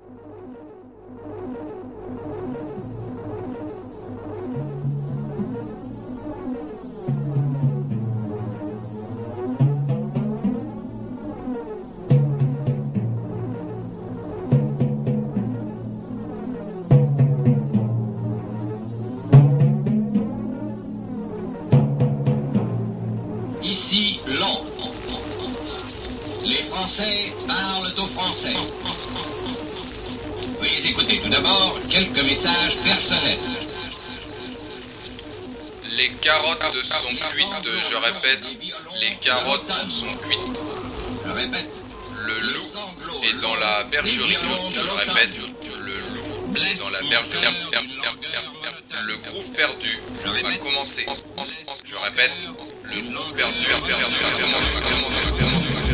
Ici Londres. Les Français parlent aux Français. Veuillez écouter tout d'abord quelques messages personnels. Les carottes sont cuites, je répète, les carottes sont cuites. Je répète. Le loup est dans la bergerie, je le répète, le loup est dans la bergerie. Le groove perdu va commencer. Je répète, le groove perdu va commencer.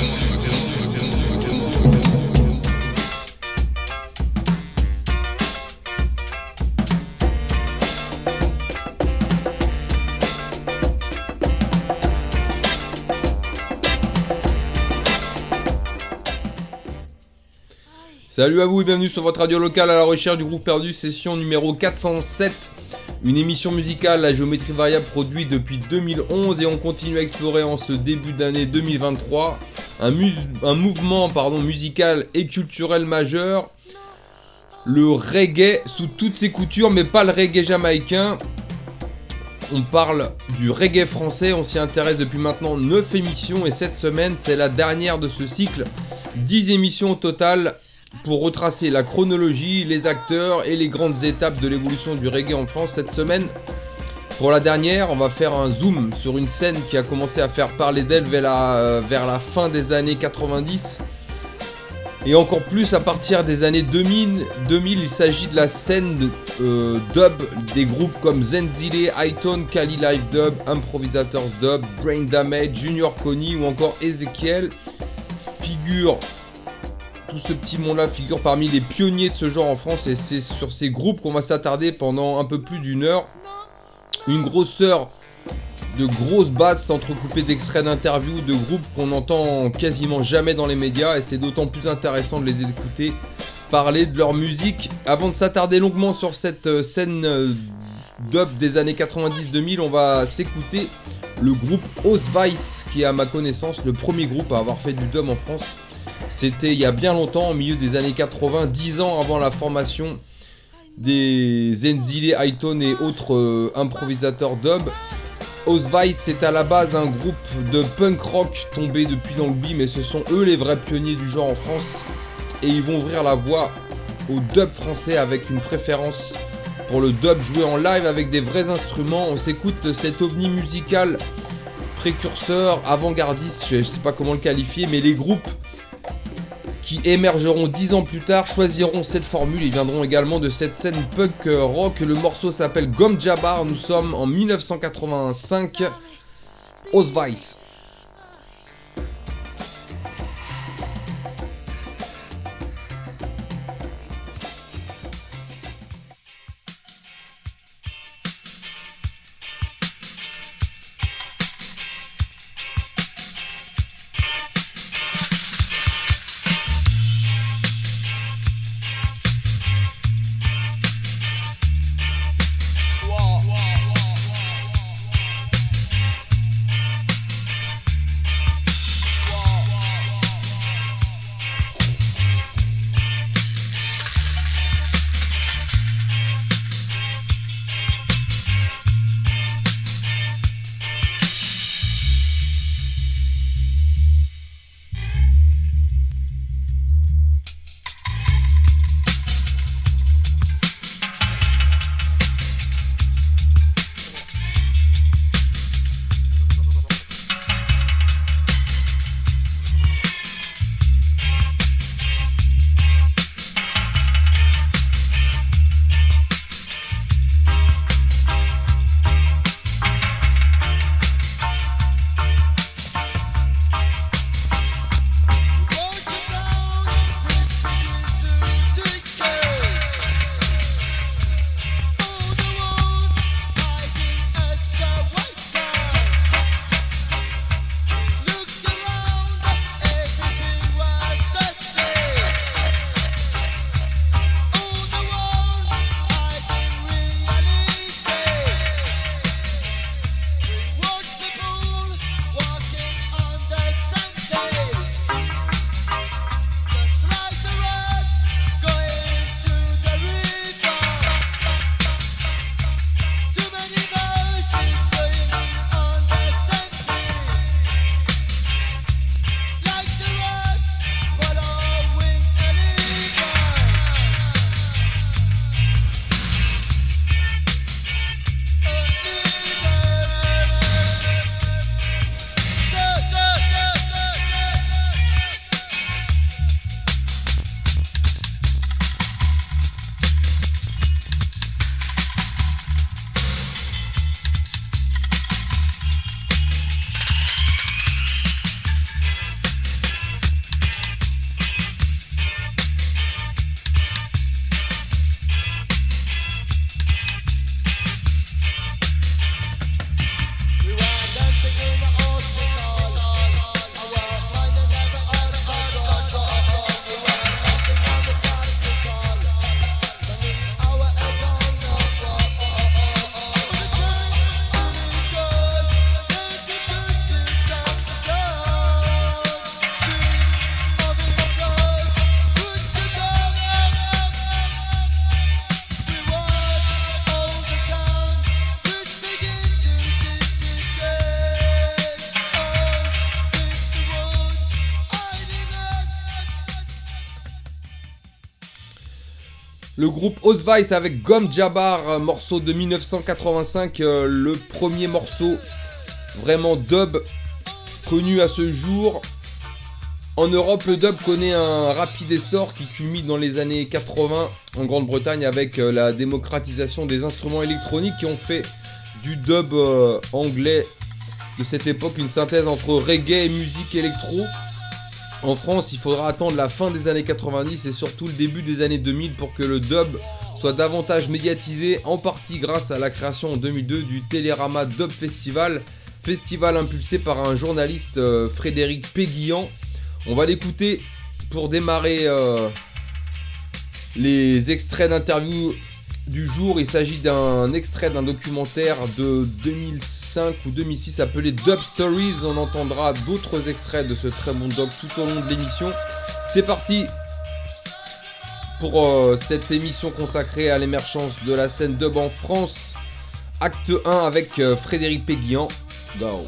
Salut à vous et bienvenue sur votre radio locale à la recherche du groove perdu, session numéro 407. Une émission musicale à géométrie variable produite depuis 2011 et on continue à explorer en ce début d'année 2023 un mouvement musical et culturel majeur, le reggae sous toutes ses coutures, mais pas le reggae jamaïcain. On parle du reggae français, on s'y intéresse depuis maintenant 9 émissions et cette semaine c'est la dernière de ce cycle, 10 émissions au total pour retracer la chronologie, les acteurs et les grandes étapes de l'évolution du reggae en France. Cette semaine, pour la dernière, on va faire un zoom sur une scène qui a commencé à faire parler d'elle vers la fin des années 90 et encore plus à partir des années 2000, il s'agit de la scène dub des groupes comme Zenzile, Hi-Tone, Kali Live Dub, Improvisators Dub, Brain Damage, Junior Connie ou encore Ezekiel. Tout ce petit monde-là figure parmi les pionniers de ce genre en France et c'est sur ces groupes qu'on va s'attarder pendant un peu plus d'une heure. Une grosseur de grosses basses entrecoupées d'extraits d'interviews de groupes qu'on n'entend quasiment jamais dans les médias et c'est d'autant plus intéressant de les écouter parler de leur musique. Avant de s'attarder longuement sur cette scène dub des années 90-2000, on va s'écouter le groupe Osvice qui est à ma connaissance le premier groupe à avoir fait du dub en France. C'était il y a bien longtemps, au milieu des années 80, 10 ans avant la formation des Zenzile, Hi-Tone et autres improvisateurs dub. Osvice, c'est à la base un groupe de punk rock tombé depuis dans le l'oubli, mais ce sont eux les vrais pionniers du genre en France. Et ils vont ouvrir la voie au dub français avec une préférence pour le dub joué en live avec des vrais instruments. On s'écoute cet ovni musical précurseur, avant-gardiste, je sais pas comment le qualifier, mais les groupes qui émergeront 10 ans plus tard choisiront cette formule et viendront également de cette scène punk rock. Le morceau s'appelle Gom Jabbar, nous sommes en 1985, Osvice. Le groupe Osvice avec Gom Jabbar, morceau de 1985, le premier morceau vraiment dub connu à ce jour. En Europe, le dub connaît un rapide essor qui culmine dans les années 80 en Grande-Bretagne avec la démocratisation des instruments électroniques qui ont fait du dub anglais de cette époque une synthèse entre reggae et musique électro. En France, il faudra attendre la fin des années 90 et surtout le début des années 2000 pour que le dub soit davantage médiatisé, en partie grâce à la création en 2002 du Télérama Dub Festival, festival impulsé par un journaliste Frédéric Péguillan. On va l'écouter pour démarrer les extraits d'interviews du jour. Il s'agit d'un extrait d'un documentaire de 2005 ou 2006 appelé Dub Stories. On entendra d'autres extraits de ce très bon dub tout au long de l'émission. C'est parti pour cette émission consacrée à l'émergence de la scène dub en France. Acte 1 avec Frédéric Péguillan. Go.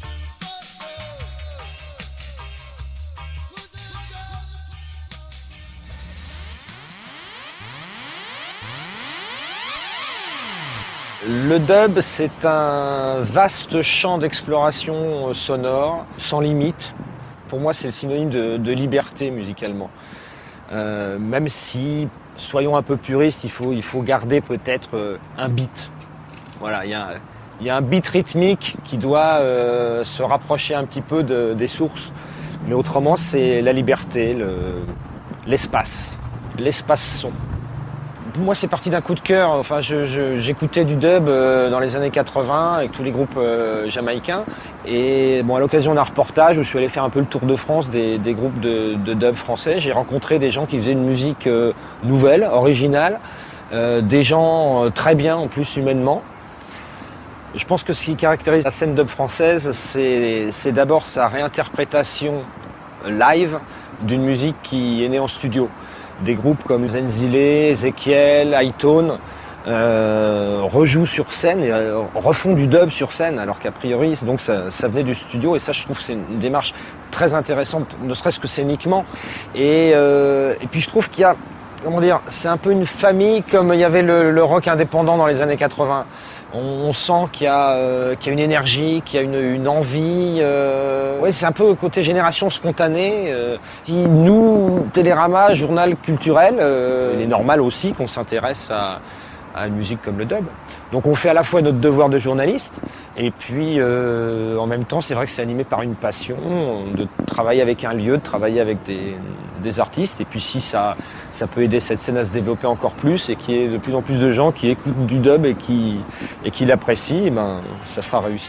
Le dub, c'est un vaste champ d'exploration sonore, sans limite. Pour moi, c'est le synonyme de liberté musicalement. Même si, soyons un peu puristes, il faut garder peut-être un beat. Voilà, il y a un beat rythmique qui doit se rapprocher un petit peu des sources. Mais autrement, c'est la liberté, l'espace son. Moi, c'est parti d'un coup de cœur. Enfin, j'écoutais du dub dans les années 80 avec tous les groupes jamaïcains. Et bon, à l'occasion d'un reportage où je suis allé faire un peu le tour de France des groupes de dub français, j'ai rencontré des gens qui faisaient une musique nouvelle, originale, des gens très bien en plus humainement. Je pense que ce qui caractérise la scène dub française, c'est d'abord sa réinterprétation live d'une musique qui est née en studio. Des groupes comme Zenzile, Ezekiel, Hightone rejouent sur scène et refont du dub sur scène, alors qu'a priori donc ça venait du studio. Et ça, je trouve que c'est une démarche très intéressante, ne serait-ce que scéniquement. Et puis je trouve qu'il y a, comment dire, c'est un peu une famille comme il y avait le rock indépendant dans les années 80. On sent qu'il y a une énergie, qu'il y a une envie. Ouais, c'est un peu côté génération spontanée. Si nous, Télérama, journal culturel, il est normal aussi qu'on s'intéresse à une musique comme le dub. Donc on fait à la fois notre devoir de journaliste, et puis en même temps, c'est vrai que c'est animé par une passion de travailler avec un lieu, de travailler avec des artistes. Et puis si ça peut aider cette scène à se développer encore plus et qu'il y ait de plus en plus de gens qui écoutent du dub et qui l'apprécient, ben, ça sera réussi.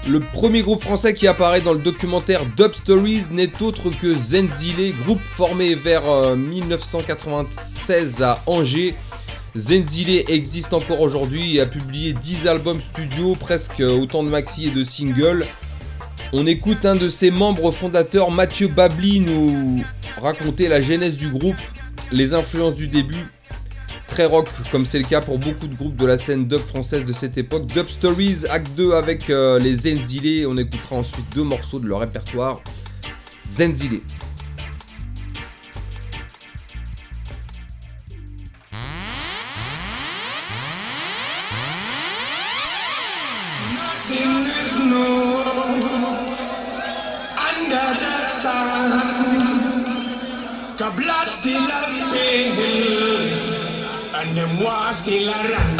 Le premier groupe français qui apparaît dans le documentaire Dub Stories n'est autre que Zenzile, groupe formé vers 1996 à Angers. Zenzile existe encore aujourd'hui et a publié 10 albums studio, presque autant de maxi et de singles. On écoute un de ses membres fondateurs, Mathieu Babli, nous raconter la genèse du groupe, les influences du début, très rock comme c'est le cas pour beaucoup de groupes de la scène dub française de cette époque. Dub Stories, acte 2 avec les Zenzile, on écoutera ensuite 2 morceaux de leur répertoire. Zenzile. Nothing is new under the sun. The blood still a spill, and them war still a run.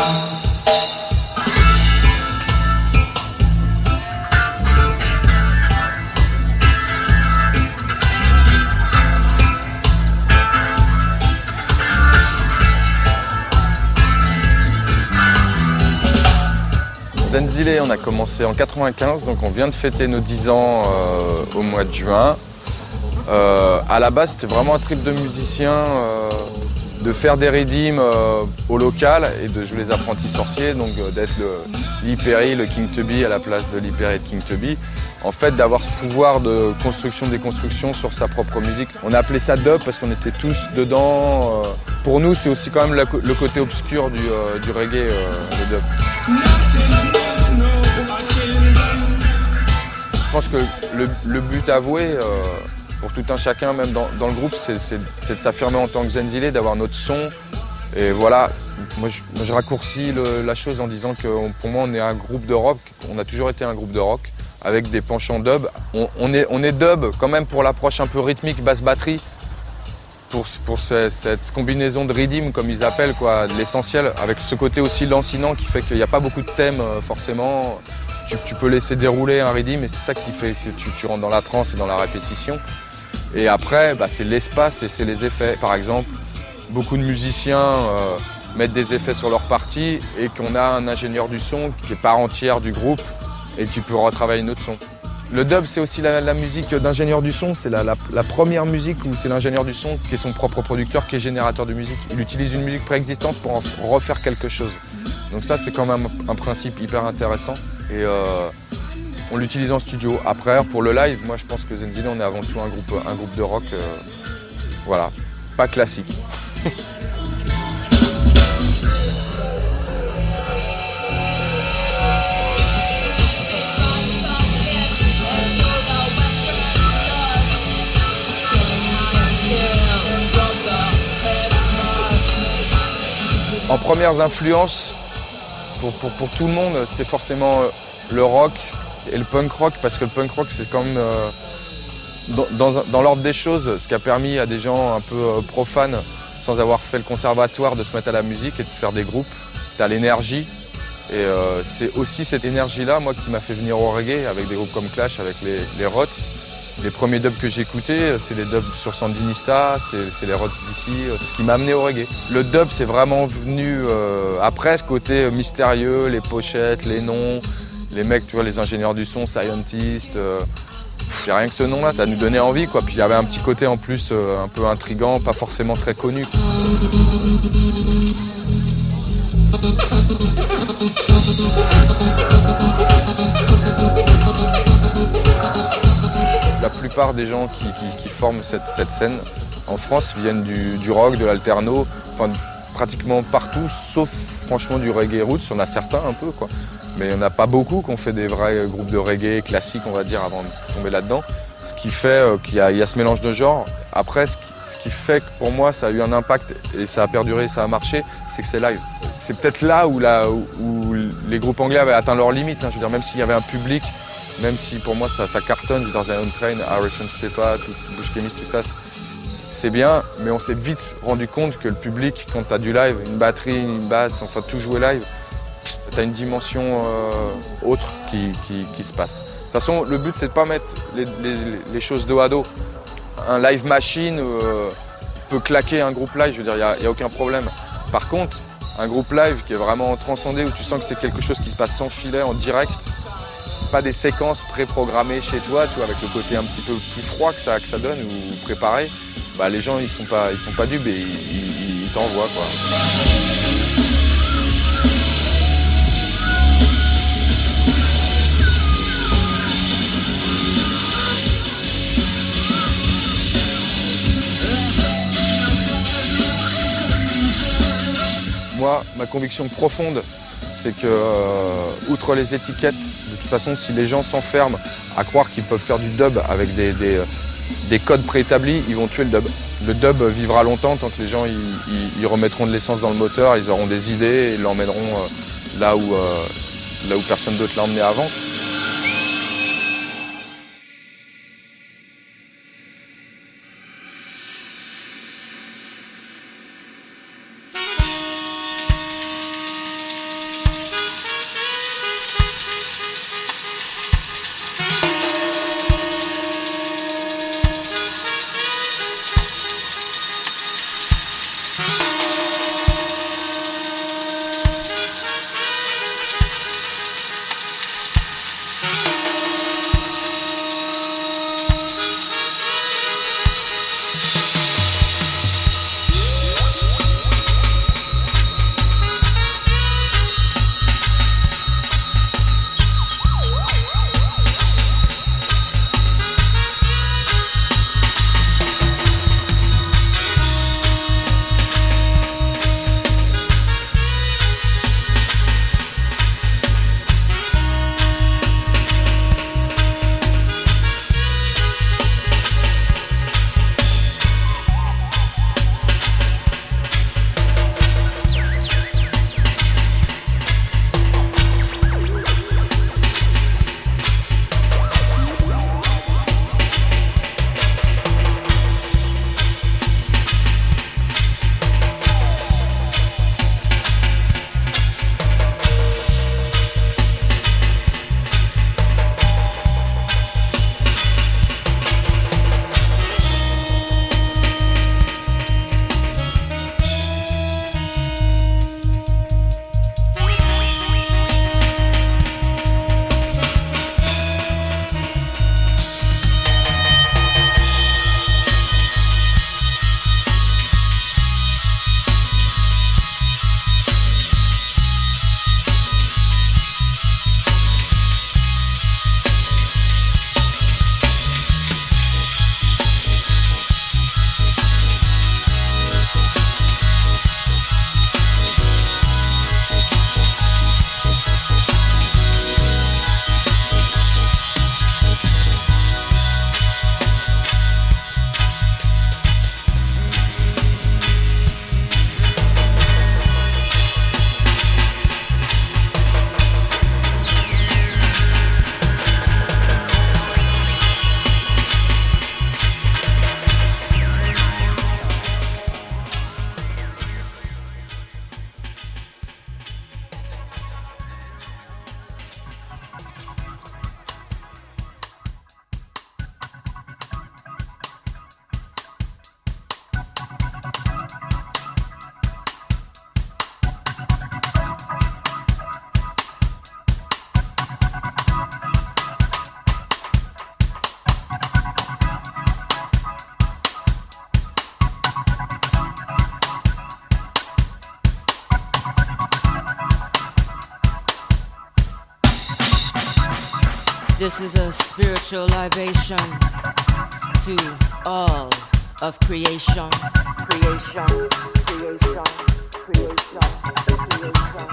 Zenzile, on a commencé en 95, donc on vient de fêter nos 10 ans au mois de juin. À la base, c'était vraiment un trip de musiciens, de faire des redeems au local et de jouer les apprentis sorciers, donc d'être Lee Perry, le King Tubby à la place de Lee Perry et de King Tubby. En fait, d'avoir ce pouvoir de construction-déconstruction sur sa propre musique. On a appelé ça dub parce qu'on était tous dedans. Pour nous, c'est aussi quand même le côté obscur du reggae, le dub. Je pense que le but avoué pour tout un chacun, même dans le groupe, c'est de s'affirmer en tant que Zenzile, d'avoir notre son. Et voilà, moi je raccourcis la chose en disant que pour moi on est un groupe de rock, on a toujours été un groupe de rock avec des penchants dub. On est dub quand même pour l'approche un peu rythmique, basse batterie, pour cette combinaison de rhythm comme ils appellent, quoi, de l'essentiel, avec ce côté aussi lancinant qui fait qu'il n'y a pas beaucoup de thèmes forcément. Tu peux laisser dérouler un rhythm et c'est ça qui fait que tu rentres dans la trance et dans la répétition. Et après, c'est l'espace et c'est les effets. Par exemple, beaucoup de musiciens mettent des effets sur leur partie et qu'on a un ingénieur du son qui est part entière du groupe et tu peux retravailler notre son. Le dub, c'est aussi la musique d'ingénieur du son. C'est la première musique où c'est l'ingénieur du son qui est son propre producteur, qui est générateur de musique. Il utilise une musique préexistante pour en refaire quelque chose. Donc ça, c'est quand même un principe hyper intéressant. Et on l'utilise en studio. Après, pour le live, moi je pense que Zenzile, on est avant tout un groupe de rock, voilà, pas classique. En premières influences, pour tout le monde, c'est forcément le rock et le punk rock, parce que le punk rock, c'est quand même, dans l'ordre des choses, ce qui a permis à des gens un peu profanes, sans avoir fait le conservatoire, de se mettre à la musique et de faire des groupes. T'as l'énergie, et c'est aussi cette énergie-là, moi, qui m'a fait venir au reggae, avec des groupes comme Clash, avec les Rots. Les premiers dubs que j'ai écoutés, c'est les dubs sur Sandinista, c'est les Rods d'ici, c'est ce qui m'a amené au reggae. Le dub, c'est vraiment venu après, ce côté mystérieux, les pochettes, les noms, les mecs, tu vois, les ingénieurs du son, Scientist. Rien que ce nom-là, ça nous donnait envie, quoi. Puis il y avait un petit côté en plus un peu intriguant, pas forcément très connu. La plupart des gens qui forment cette scène en France viennent du rock, de l'alterno, enfin pratiquement partout, sauf franchement du reggae roots. Il y en a certains un peu, quoi. Mais il n'y en a pas beaucoup qui ont fait des vrais groupes de reggae classiques, on va dire, avant de tomber là-dedans. Ce qui fait qu'il y a ce mélange de genres. Après, ce qui fait que pour moi ça a eu un impact et ça a perduré, ça a marché, c'est que c'est live. C'est peut-être là où les groupes anglais avaient atteint leurs limites, hein. Je veux dire, même s'il y avait un public, même si pour moi ça cartonne, dans un Train, Harrison Stepa, Bush Chemist, tout ça, c'est bien, mais on s'est vite rendu compte que le public, quand tu as du live, une batterie, une basse, enfin tout jouer live, tu as une dimension autre qui se passe. De toute façon, le but c'est de ne pas mettre les choses dos à dos. Un live machine peut claquer un groupe live, je veux dire, il n'y a aucun problème. Par contre, un groupe live qui est vraiment transcendé, où tu sens que c'est quelque chose qui se passe sans filet, en direct, pas des séquences pré-programmées chez toi, tu vois, avec le côté un petit peu plus froid que ça donne ou préparé, bah les gens ils sont pas dupes et ils t'envoient quoi. Moi, ma conviction profonde, c'est que, outre les étiquettes, de toute façon, si les gens s'enferment à croire qu'ils peuvent faire du dub avec des codes préétablis, ils vont tuer le dub. Le dub vivra longtemps tant que les gens ils remettront de l'essence dans le moteur, ils auront des idées et ils l'emmèneront là où personne d'autre l'a emmené avant. This is a spiritual libation to all of creation. Creation, creation, creation, creation.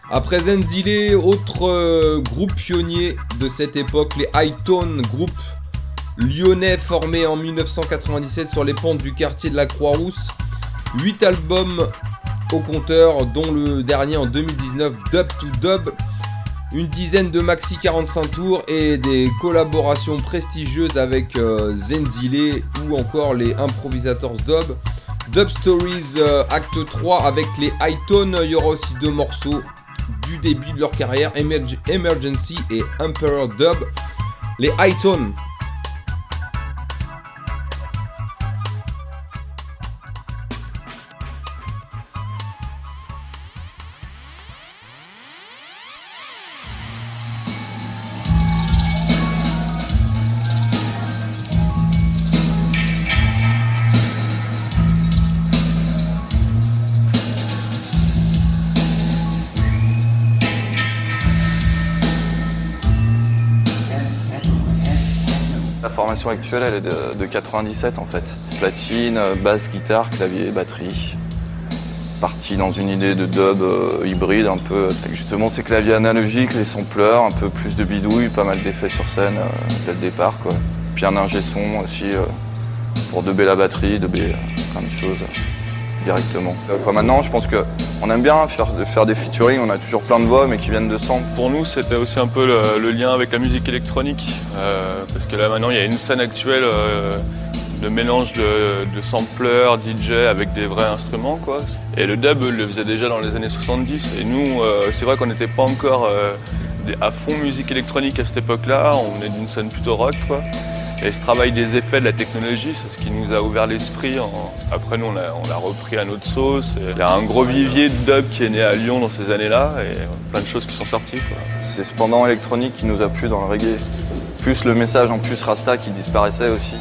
Après Zenzile, autre groupe pionnier de cette époque, les High-Tone, groupe lyonnais formé en 1997 sur les pentes du quartier de la Croix-Rousse. 8 albums au compteur, dont le dernier en 2019, Dub to Dub. Une dizaine de maxi 45 tours et des collaborations prestigieuses avec Zenzile ou encore les Improvisators Dub. Dub Stories Acte 3 avec les High-Tone. Il y aura aussi 2 morceaux du début de leur carrière, Emergency et Emperor Dub. Les High-Tone. La formation actuelle, elle est de 97 en fait. Platine, basse, guitare, clavier, batterie. Parti dans une idée de dub hybride un peu. Avec justement ces claviers analogiques, les sampleurs, un peu plus de bidouille, pas mal d'effets sur scène dès le départ, quoi. Puis un ingé son aussi pour dubber la batterie, dubber plein de choses directement. Maintenant, je pense qu'on aime bien faire des featuring, on a toujours plein de voix mais qui viennent de samples. Pour nous, c'était aussi un peu le lien avec la musique électronique, parce que là maintenant, il y a une scène actuelle de mélange de sampleurs, DJ avec des vrais instruments, quoi. Et le dub le faisait déjà dans les années 70, et nous, c'est vrai qu'on n'était pas encore à fond musique électronique à cette époque-là, on est d'une scène plutôt rock, quoi. Et ce travail des effets, de la technologie, c'est ce qui nous a ouvert l'esprit. Après, nous, on l'a repris à notre sauce. Il y a un gros vivier de dub qui est né à Lyon dans ces années-là, et plein de choses qui sont sorties, quoi. C'est ce pendant électronique qui nous a plu dans le reggae. Plus le message en plus Rasta qui disparaissait aussi.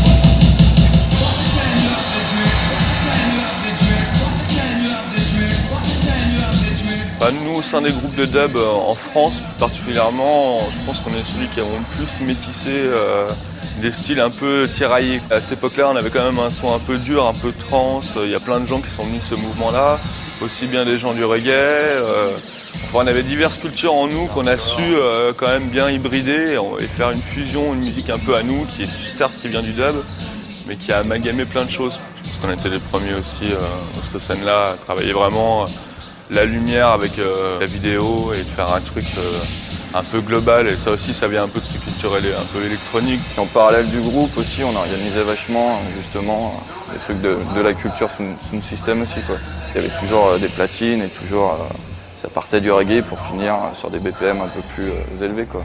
Nous, au sein des groupes de dub en France particulièrement, je pense qu'on est celui qui a le plus métissé des styles un peu tiraillés. À cette époque-là, on avait quand même un son un peu dur, un peu trance. Il y a plein de gens qui sont venus de ce mouvement-là, aussi bien des gens du reggae. On avait diverses cultures en nous qu'on a su quand même bien hybrider et faire une fusion, une musique un peu à nous, qui est certes qui vient du dub, mais qui a amalgamé plein de choses. Je pense qu'on était les premiers aussi dans cette scène-là à travailler vraiment la lumière avec la vidéo et de faire un truc un peu global. Et ça aussi, ça vient un peu de ce culturel, un peu électronique. Puis en parallèle du groupe aussi, on organisait vachement justement des trucs de la culture sound system aussi, quoi. Il y avait toujours des platines et toujours ça partait du reggae pour finir sur des BPM un peu plus élevés, quoi.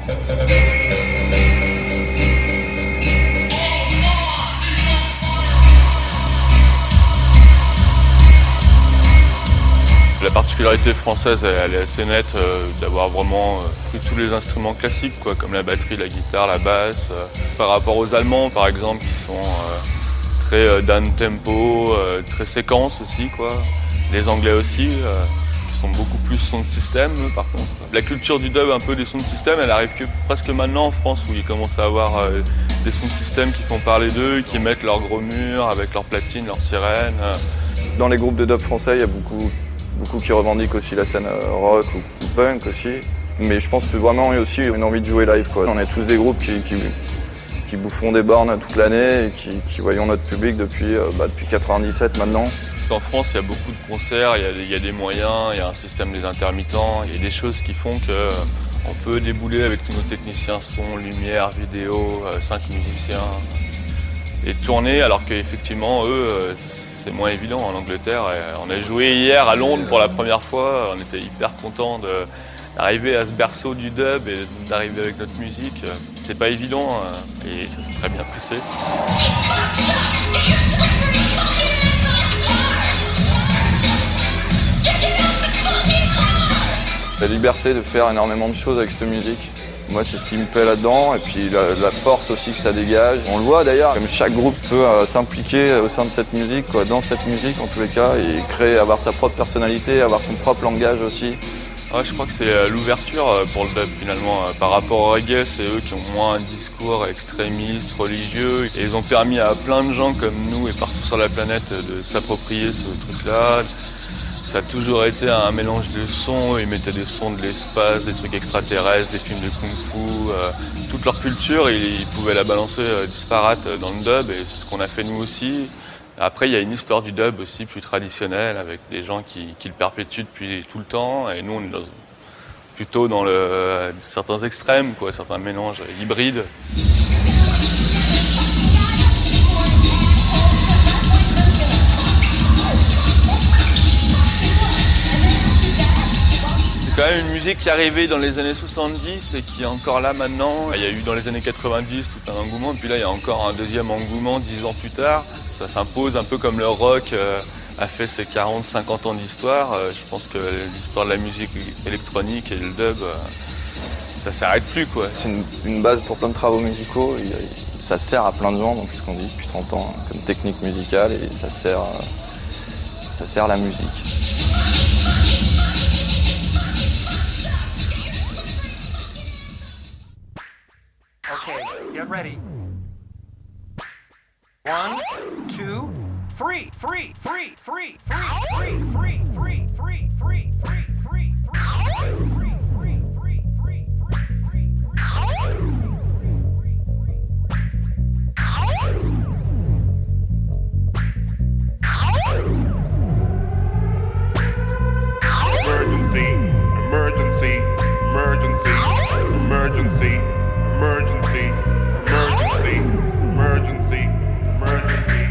La particularité française, elle est assez nette d'avoir vraiment pris tous les instruments classiques, quoi, comme la batterie, la guitare, la basse. Par rapport aux Allemands, par exemple, qui sont très down tempo, très séquence aussi, quoi. Les Anglais aussi, qui sont beaucoup plus sound system, par contre. La culture du dub, un peu des sound systems, elle arrive que presque maintenant en France, où ils commencent à avoir des sound systems qui font parler d'eux, qui mettent leurs gros murs avec leurs platines, leurs sirènes. Dans les groupes de dub français, il y a beaucoup qui revendiquent aussi la scène rock ou punk aussi. Mais je pense que vraiment il y a aussi une envie de jouer live, quoi. On est tous des groupes qui bouffons des bornes toute l'année et qui voyons notre public depuis 97 maintenant. En France, il y a beaucoup de concerts, il y a des moyens, il y a un système des intermittents, il y a des choses qui font qu'on peut débouler avec tous nos techniciens son, lumière, vidéo, 5 musiciens et tourner, alors qu'effectivement, eux, c'est moins évident en Angleterre. On a joué hier à Londres pour la première fois, on était hyper contents d'arriver à ce berceau du dub et d'arriver avec notre musique. C'est pas évident et ça s'est très bien passé. La liberté de faire énormément de choses avec cette musique. Moi, c'est ce qui me plaît là-dedans, et puis la force aussi que ça dégage. On le voit d'ailleurs, comme chaque groupe peut s'impliquer au sein de cette musique, quoi, dans cette musique en tous les cas, et créer, avoir sa propre personnalité, avoir son propre langage aussi. Ouais, je crois que c'est l'ouverture pour le dub finalement. Par rapport au reggae, c'est eux qui ont moins un discours extrémiste, religieux, et ils ont permis à plein de gens comme nous et partout sur la planète de s'approprier ce truc-là, Ça a toujours été un mélange de sons, ils mettaient des sons de l'espace, des trucs extraterrestres, des films de kung-fu. Toute leur culture, ils pouvaient la balancer disparate dans le dub et c'est ce qu'on a fait nous aussi. Après, il y a une histoire du dub aussi plus traditionnelle avec des gens qui le perpétuent depuis tout le temps et nous on est plutôt dans certains extrêmes, quoi, certains mélanges hybrides. C'est quand même une musique qui est arrivée dans les années 70 et qui est encore là maintenant. Il y a eu dans les années 90 tout un engouement, puis là il y a encore un deuxième engouement 10 ans plus tard. Ça s'impose un peu comme le rock a fait ses 40-50 ans d'histoire. Je pense que l'histoire de la musique électronique et le dub, ça s'arrête plus, quoi. C'est une base pour plein de travaux musicaux. Ça sert à plein de gens, donc c'est ce qu'on dit depuis 30 ans, comme technique musicale, et ça sert la musique. Okay, get ready. 1, 2, 3, 3, 3, 3, 3, 3, 3, 3, 3, 3, 3, 3. Emergency, emergency, emergency, emergency, emergency, emergency, emergency.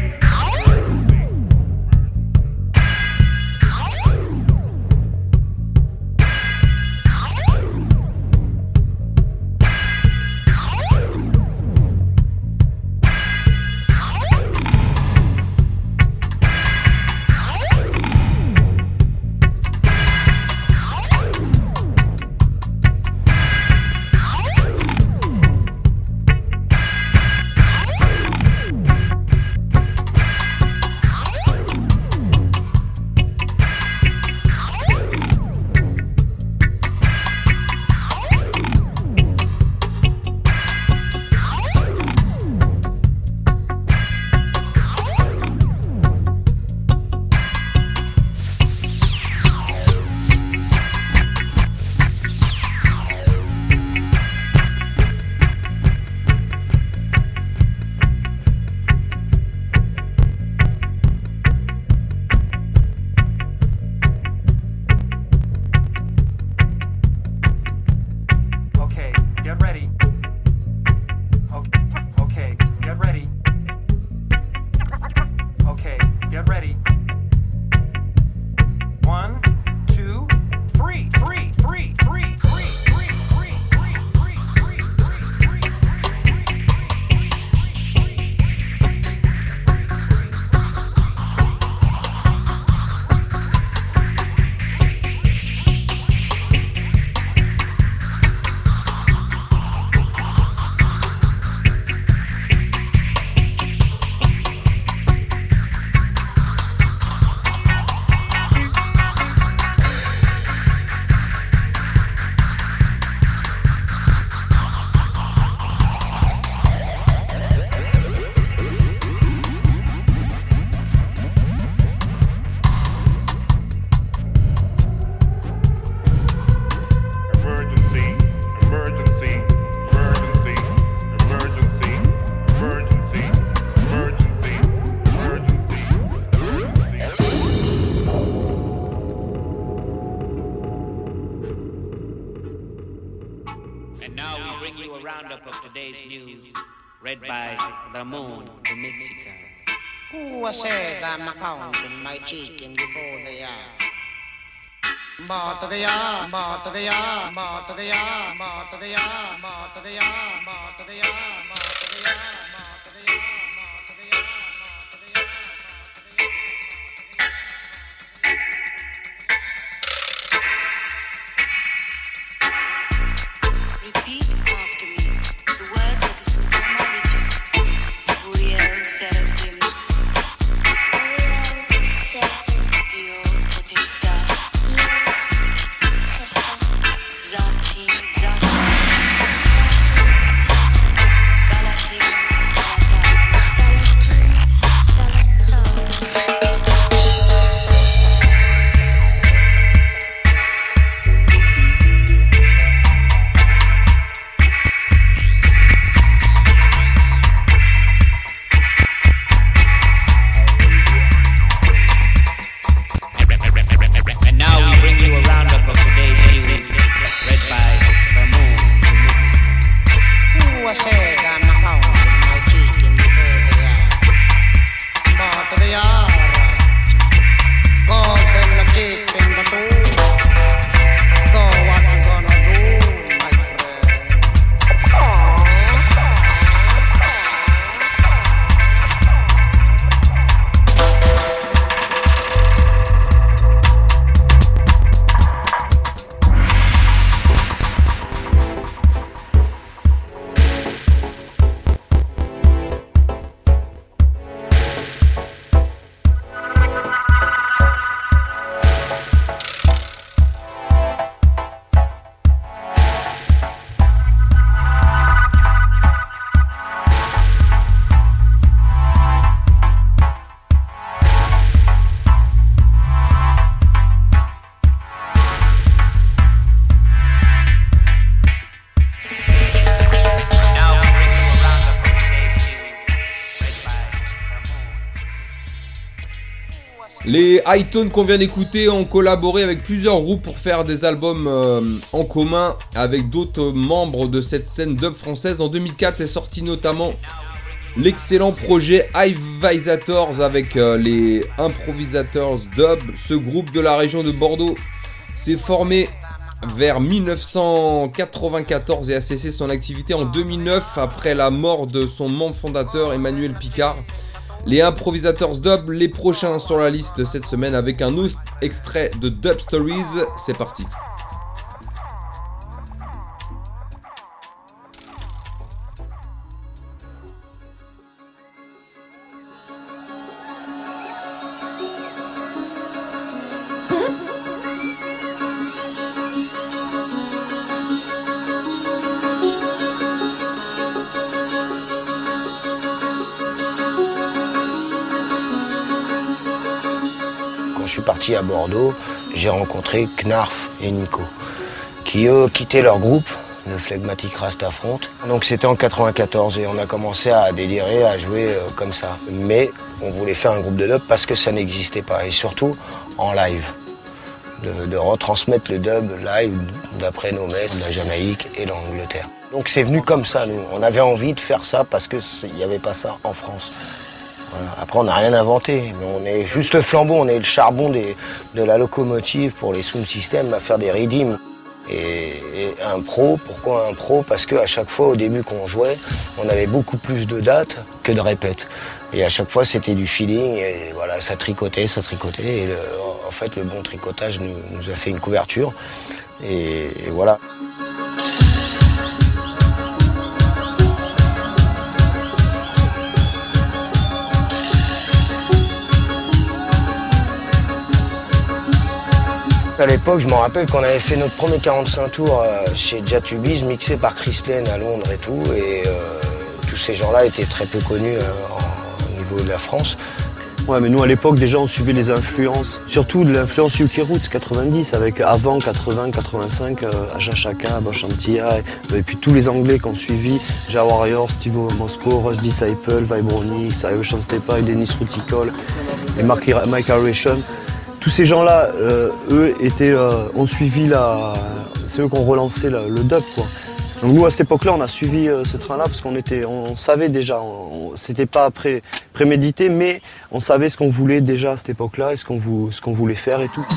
And now we bring you a roundup of today's news, read by Ramon the Mexican. Who said I'm pounding my cheek in the body? Batagaya, batagaya, batagaya, batagaya, batagaya, batagaya, batagaya. Repeat after me the words of the Susanna ritual. Uriel Seraphim. Uriel Seraphim. Io Potesta. Io Potesta. Zati Zata. Zati Zata. Galatim Les High-Tones qu'on vient d'écouter ont collaboré avec plusieurs groupes pour faire des albums en commun avec d'autres membres de cette scène dub française. En 2004 est sorti notamment l'excellent projet Improvisators avec les Improvisators Dub. Ce groupe de la région de Bordeaux s'est formé vers 1994 et a cessé son activité en 2009 après la mort de son membre fondateur Emmanuel Picard. Les Improvisators Dub, les prochains sur la liste cette semaine avec un autre extrait de Dub Stories. C'est parti. Quand je suis parti à Bordeaux, j'ai rencontré Knarf et Nico, qui eux quittaient leur groupe, le Phlegmatic Rastafront. Donc c'était en 94 et on a commencé à délirer, à jouer comme ça. Mais on voulait faire un groupe de dub parce que ça n'existait pas, et surtout en live. De retransmettre le dub live d'après nos maîtres, de la Jamaïque et l'Angleterre. Donc c'est venu comme ça, nous. On avait envie de faire ça parce qu'il n'y avait pas ça en France. Voilà. Après, on n'a rien inventé, mais on est juste le flambeau, on est le charbon de la locomotive pour les sound systems à faire des redeems. Et un pro, pourquoi un pro? Parce qu'à chaque fois, au début qu'on jouait, on avait beaucoup plus de dates que de répètes. Et à chaque fois, c'était du feeling, et voilà, ça tricotait. Et en fait, le bon tricotage nous a fait une couverture. Et voilà. À l'époque, je me rappelle qu'on avait fait notre premier 45 tours chez Jatubiz, mixé par Chris Lane à Londres et tout. Et tous ces gens-là étaient très peu connus au niveau de la France. Ouais, mais nous à l'époque déjà on suivait les influences, surtout de l'influence UK Roots 90 avec avant 80, 85, Aja Chaka, Boshantia et puis tous les Anglais qu'on suivi, Ja Warrior, Steve Moscow, Rush Disciple, Vibronix, Irish Stepa, Dennis Ruticol et Mike Aeration. Tous ces gens-là, eux ont suivi c'est eux qui ont relancé le dub quoi. Donc nous à cette époque-là, on a suivi ce train-là parce on savait déjà, c'était pas prémédité, mais on savait ce qu'on voulait déjà à cette époque-là et ce qu'on voulait faire et tout.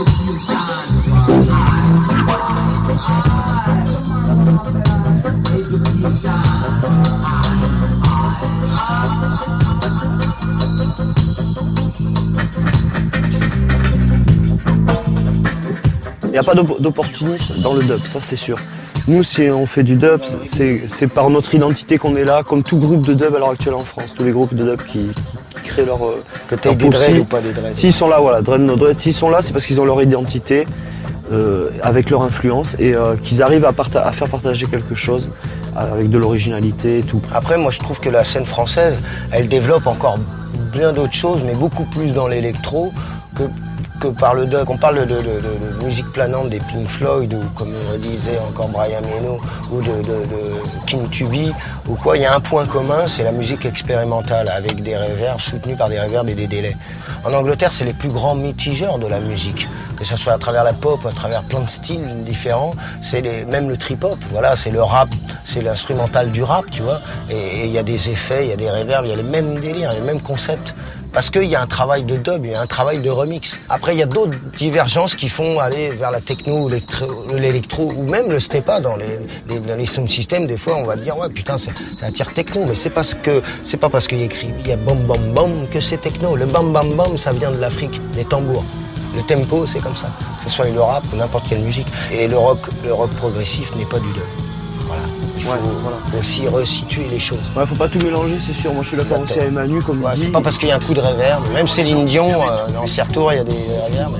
Il n'y a pas d'opportunisme dans le dub, ça c'est sûr. Nous, si on fait du dub, c'est par notre identité qu'on est là, comme tout groupe de dub à l'heure actuelle en France. Tous les groupes de dub qui créent leur que t'aies des dreads ou pas des dreads. S'ils sont là, voilà, dread no dread. S'ils sont là, c'est parce qu'ils ont leur identité, avec leur influence, et qu'ils arrivent à faire partager quelque chose avec de l'originalité et tout. Après, moi, je trouve que la scène française, elle développe encore bien d'autres choses, mais beaucoup plus dans l'électro que par le dub. On parle de musique planante des Pink Floyd, ou comme disait encore Brian Eno, ou de King Tubby, ou quoi. Il y a un point commun, c'est la musique expérimentale, avec des reverbs, soutenus par des reverbs et des délais. En Angleterre, c'est les plus grands mitigeurs de la musique, que ce soit à travers la pop, à travers plein de styles différents. C'est même le trip-hop, voilà, c'est le rap, c'est l'instrumental du rap, tu vois. Et il y a des effets, il y a des reverbs, il y a les mêmes délires, les mêmes concepts. Parce qu'il y a un travail de dub, il y a un travail de remix. Après, il y a d'autres divergences qui font aller vers la techno, l'électro, ou même le stepa dans les sound systems. Des fois, on va dire, ouais, putain, ça attire techno. Mais c'est pas parce qu'il y a bam bam bam que c'est techno. Le bam bam bam, ça vient de l'Afrique, des tambours. Le tempo, c'est comme ça. Que ce soit le rap ou n'importe quelle musique. Et le rock progressif n'est pas du dub. Voilà. Il faut aussi resituer les choses. Ouais, faut pas tout mélanger, c'est sûr. Moi, je suis d'accord aussi à Emmanuel, comme il dit. C'est pas parce qu'il y a un coup de reverb. Même Céline Dion, dans ses retours, il y a des reverbs.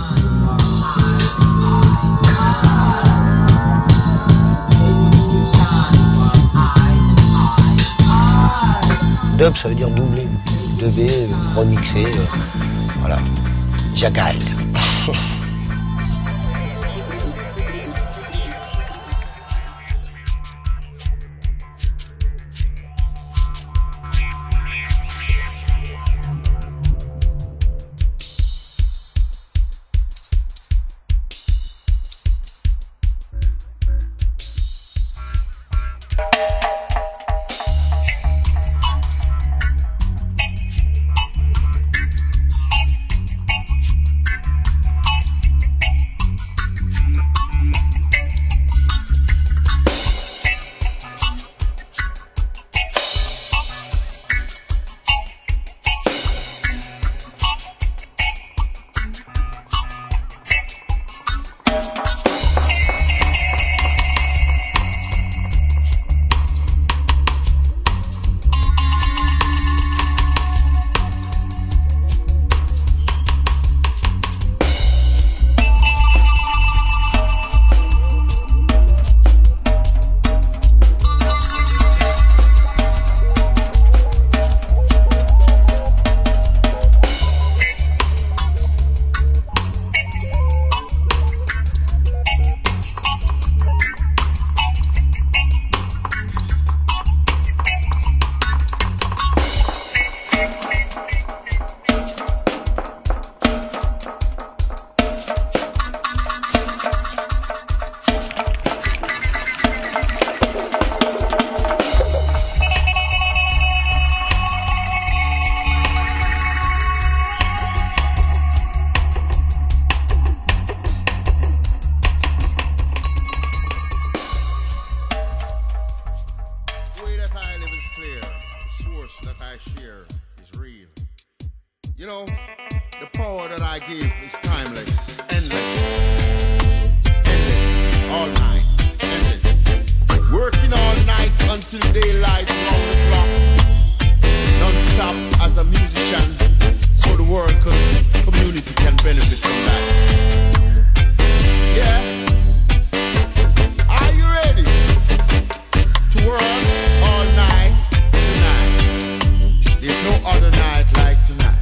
Dub, ça veut dire doubler, dubber, remixer, voilà. Jackal. I give is timeless, endless, all night, endless. Working all night until daylight, round the clock, non-stop as a musician, so the world community can benefit from that. Yeah. Are you ready to work all night tonight? There's no other night like tonight.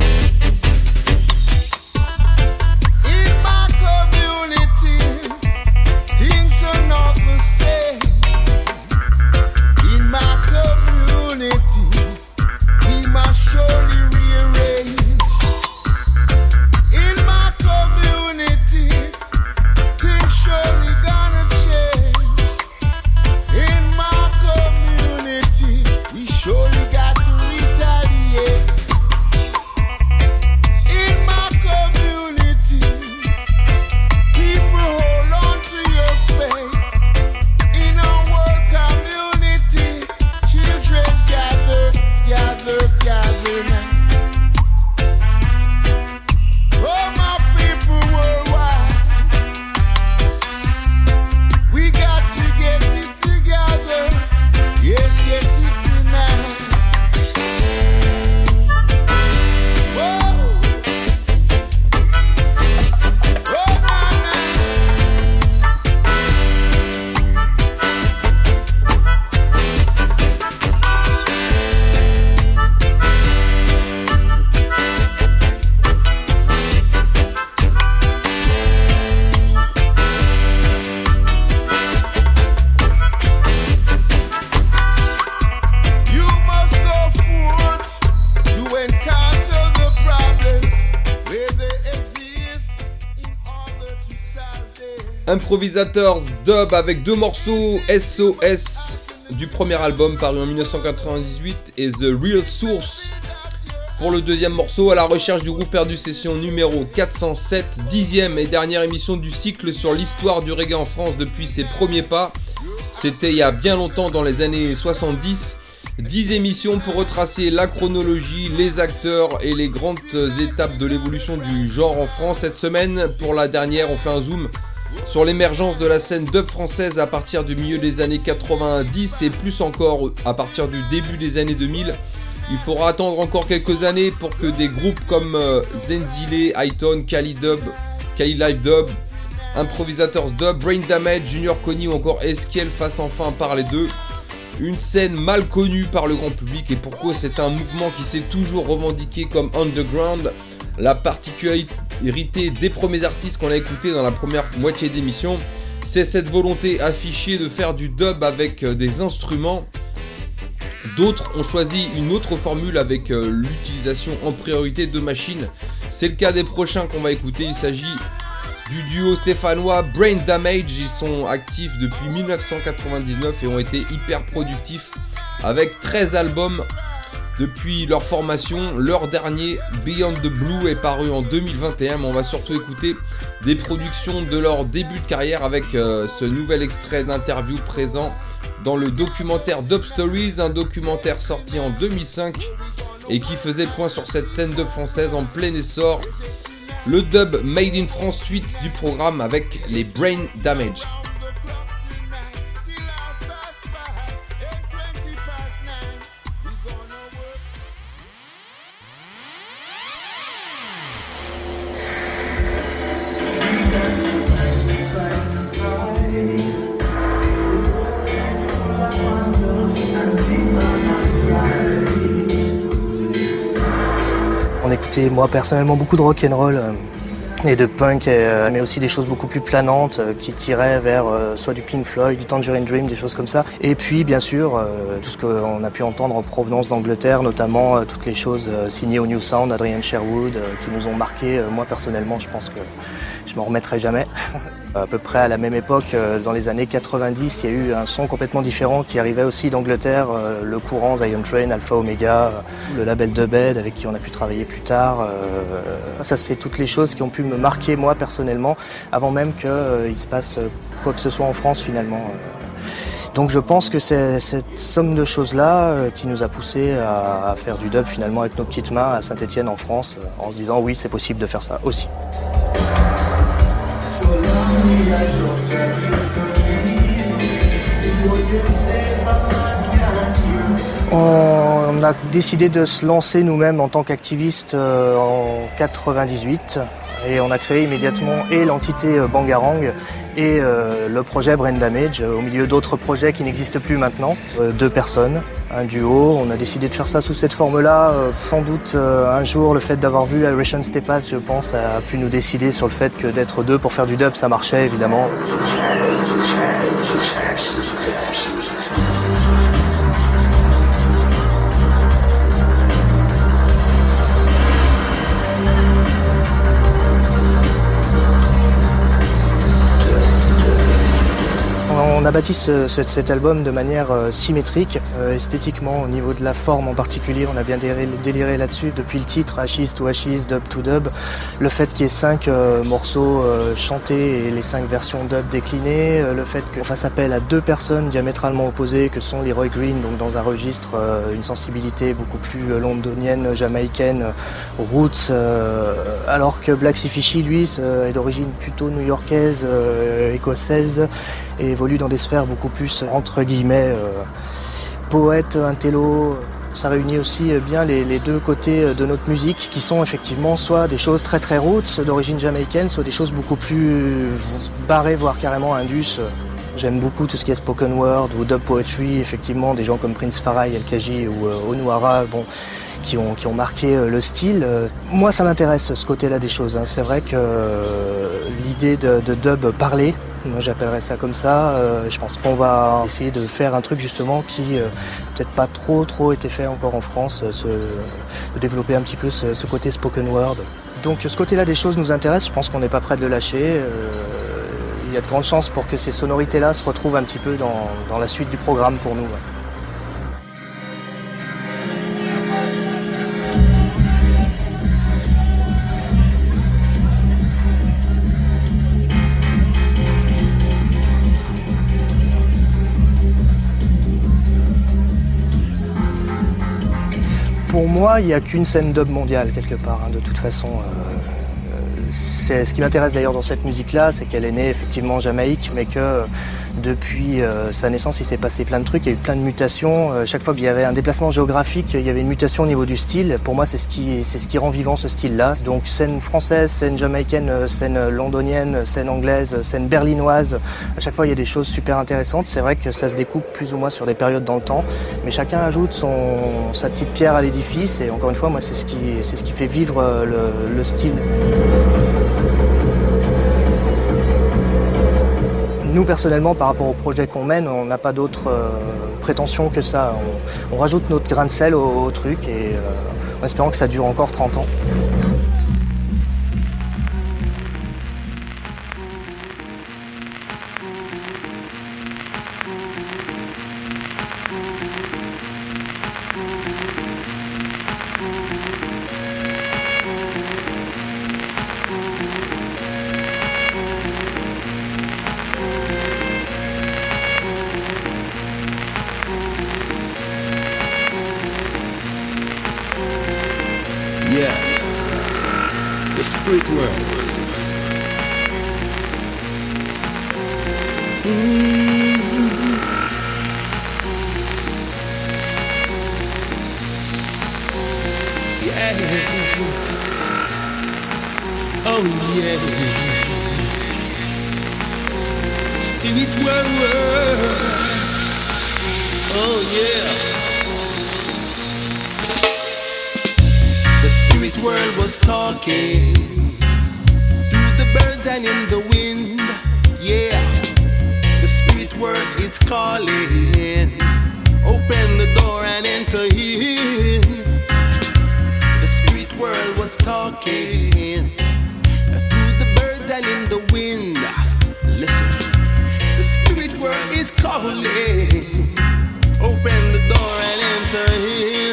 In my community, things are not the same. In my community, we must surely rearrange. In my community, things surely gonna change. In my community, we surely got to retaliate. In my community, people hold on to your faith. In our world community, children gather now. Oh, my people worldwide, we got to get it together. Yes, get it tonight. Whoa. Oh, you must go forth to encounter the problems where they exist in order to solve them. Improvisators Dub avec 2 morceaux, SOS du premier album paru en 1998 et The Real Source pour le deuxième morceau. À la recherche du groupe perdu, session numéro 407, 10e et dernière émission du cycle sur l'histoire du reggae en France depuis ses premiers pas. C'était il y a bien longtemps, dans les années 70. 10 émissions pour retracer la chronologie, les acteurs et les grandes étapes de l'évolution du genre en France. Cette semaine, pour la dernière, on fait un zoom sur l'émergence de la scène dub française à partir du milieu des années 90 et plus encore à partir du début des années 2000. Il faudra attendre encore quelques années pour que des groupes comme Zenzile, Highton, Cali Live Dub, Improvisators Dub, Brain Damage, Junior Connie ou encore Esquiel fassent enfin parler d'eux. Une scène mal connue par le grand public et pourquoi c'est un mouvement qui s'est toujours revendiqué comme underground. La particularité des premiers artistes qu'on a écoutés dans la première moitié d'émission, c'est cette volonté affichée de faire du dub avec des instruments. D'autres ont choisi une autre formule avec l'utilisation en priorité de machines. C'est le cas des prochains qu'on va écouter. Il s'agit du duo stéphanois Brain Damage. Ils sont actifs depuis 1999 et ont été hyper productifs avec 13 albums depuis leur formation. Leur dernier, Beyond the Blue, est paru en 2021, mais on va surtout écouter des productions de leur début de carrière avec ce nouvel extrait d'interview présent dans le documentaire Dub Stories, un documentaire sorti en 2005 et qui faisait point sur cette scène dub française en plein essor. Le dub Made in France suite du programme avec les Brain Damage. On écoutait moi personnellement beaucoup de rock'n'roll et de punk, mais aussi des choses beaucoup plus planantes qui tiraient vers soit du Pink Floyd, du Tangerine Dream, des choses comme ça. Et puis bien sûr tout ce qu'on a pu entendre en provenance d'Angleterre, notamment toutes les choses signées au New Sound, Adrian Sherwood, qui nous ont marqué. Moi personnellement, je pense que je m'en remettrai jamais. À peu près à la même époque, dans les années 90, il y a eu un son complètement différent qui arrivait aussi d'Angleterre, le courant Zion Train, Alpha Omega, le label Dubhead avec qui on a pu travailler plus tard. Ça, c'est toutes les choses qui ont pu me marquer moi personnellement, avant même qu'il se passe quoi que ce soit en France finalement. Donc je pense que c'est cette somme de choses-là qui nous a poussé à faire du dub finalement avec nos petites mains à Saint-Étienne en France, en se disant oui, c'est possible de faire ça aussi. On a décidé de se lancer nous-mêmes en tant qu'activistes en 98 et on a créé immédiatement et l'entité Bangarang et le projet Brain Damage au milieu d'autres projets qui n'existent plus maintenant. 2 personnes, un duo, on a décidé de faire ça sous cette forme-là. Sans doute un jour le fait d'avoir vu Iration Stepas, je pense, a pu nous décider sur le fait que d'être 2 pour faire du dub, ça marchait évidemment. On a bâti cet album de manière symétrique, esthétiquement, au niveau de la forme en particulier, on a bien déliré là-dessus, depuis le titre Ashes to Ashes, Dub to Dub, le fait qu'il y ait 5 morceaux chantés et les 5 versions dub déclinées, le fait qu'on fasse appel à 2 personnes diamétralement opposées, que sont Leroy Green, donc dans un registre, une sensibilité beaucoup plus londonienne, jamaïcaine, roots, alors que Black Sea Fishy, lui, est d'origine plutôt new-yorkaise, écossaise, et évolue dans des sphères beaucoup plus, entre guillemets, poète, intello. Ça réunit aussi bien les 2 côtés de notre musique qui sont effectivement soit des choses très très roots d'origine jamaïcaine, soit des choses beaucoup plus barrées, voire carrément indus. J'aime beaucoup tout ce qui est spoken word ou dub poetry, effectivement des gens comme Prince Farai, El Kaji ou Onuara, bon, qui ont marqué le style. Moi ça m'intéresse ce côté-là des choses, hein. C'est vrai que l'idée de dub parlé, moi j'appellerais ça comme ça, je pense qu'on va essayer de faire un truc justement qui peut-être pas trop été fait encore en France, de développer un petit peu ce côté spoken word. Donc ce côté-là des choses nous intéresse, je pense qu'on n'est pas prêt de le lâcher. Il y a de grandes chances pour que ces sonorités-là se retrouvent un petit peu dans la suite du programme pour nous. Pour moi, il n'y a qu'une scène dub mondiale quelque part, hein, de toute façon. Ce qui m'intéresse d'ailleurs dans cette musique-là, c'est qu'elle est née effectivement en Jamaïque, mais que depuis sa naissance, il s'est passé plein de trucs, il y a eu plein de mutations. Chaque fois qu'il y avait un déplacement géographique, il y avait une mutation au niveau du style. Pour moi, c'est ce qui rend vivant ce style-là. Donc scène française, scène jamaïcaine, scène londonienne, scène anglaise, scène berlinoise. À chaque fois, il y a des choses super intéressantes. C'est vrai que ça se découpe plus ou moins sur des périodes dans le temps, mais chacun ajoute sa petite pierre à l'édifice. Et encore une fois, moi, c'est ce qui fait vivre le style. Nous, personnellement, par rapport au projet qu'on mène, on n'a pas d'autre prétention que ça. On rajoute notre grain de sel au truc et en espérant que ça dure encore 30 ans. Yeah, the spirit world. Yeah. Oh yeah. Spirit world. Oh yeah. The world was talking through the birds and in the wind. Yeah, the spirit world is calling. Open the door and enter in. The spirit world was talking through the birds and in the wind. Listen, the spirit world is calling. Open the door and enter in.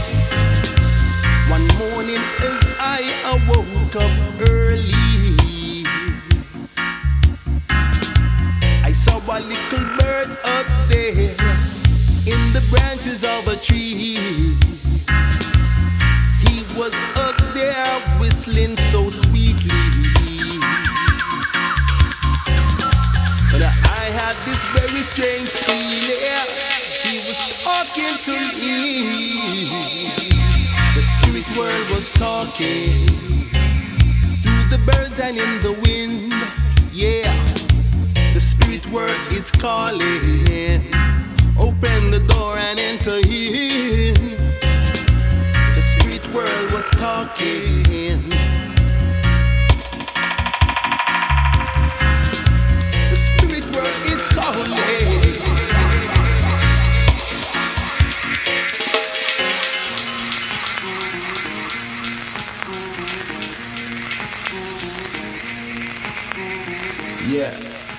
One morning as I awoke up early, I saw a little bird up there was talking to the birds and in the wind. Yeah, the spirit world is calling. Open the door and enter in. The spirit world was talking. The spirit world is calling. Yeah.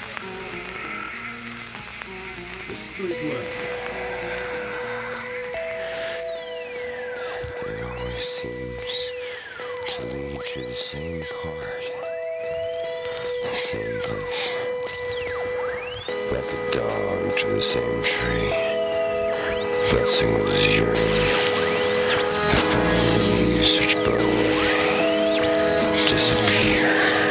The spirit world. It always seems to lead to the same part, the same place. Like a dog to the same tree. Blessing with his urine. The fallen leaves which blow away, disappear.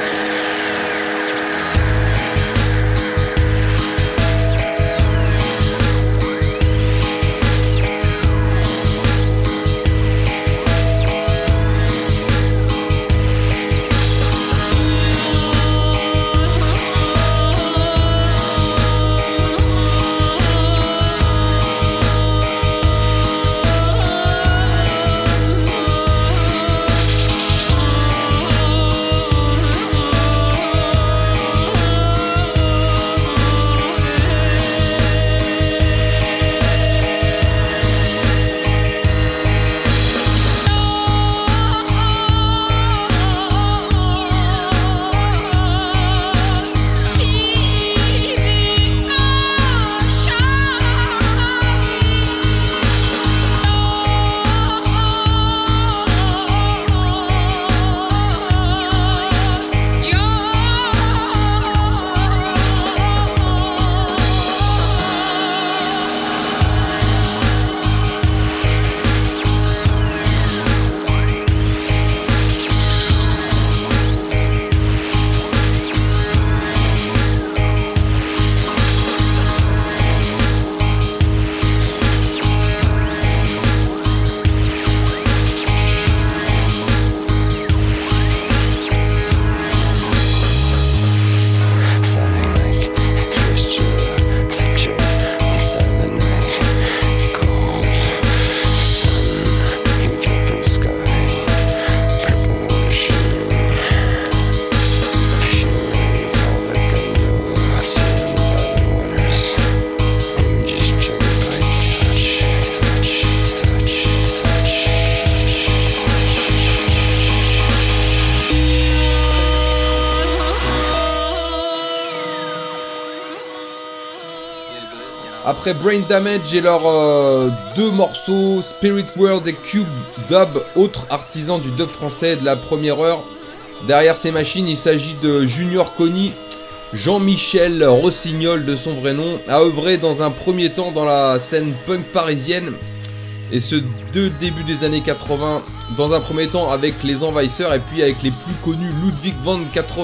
Après Brain Damage et leurs deux morceaux, Spirit World et Cube Dub, autres artisans du dub français de la première heure. Derrière ces machines, il s'agit de Junior Conny, Jean-Michel Rossignol de son vrai nom, a œuvré dans un premier temps dans la scène punk parisienne, et ce début des années 80, dans un premier temps avec les Envahisseurs et puis avec les plus connus Ludwig van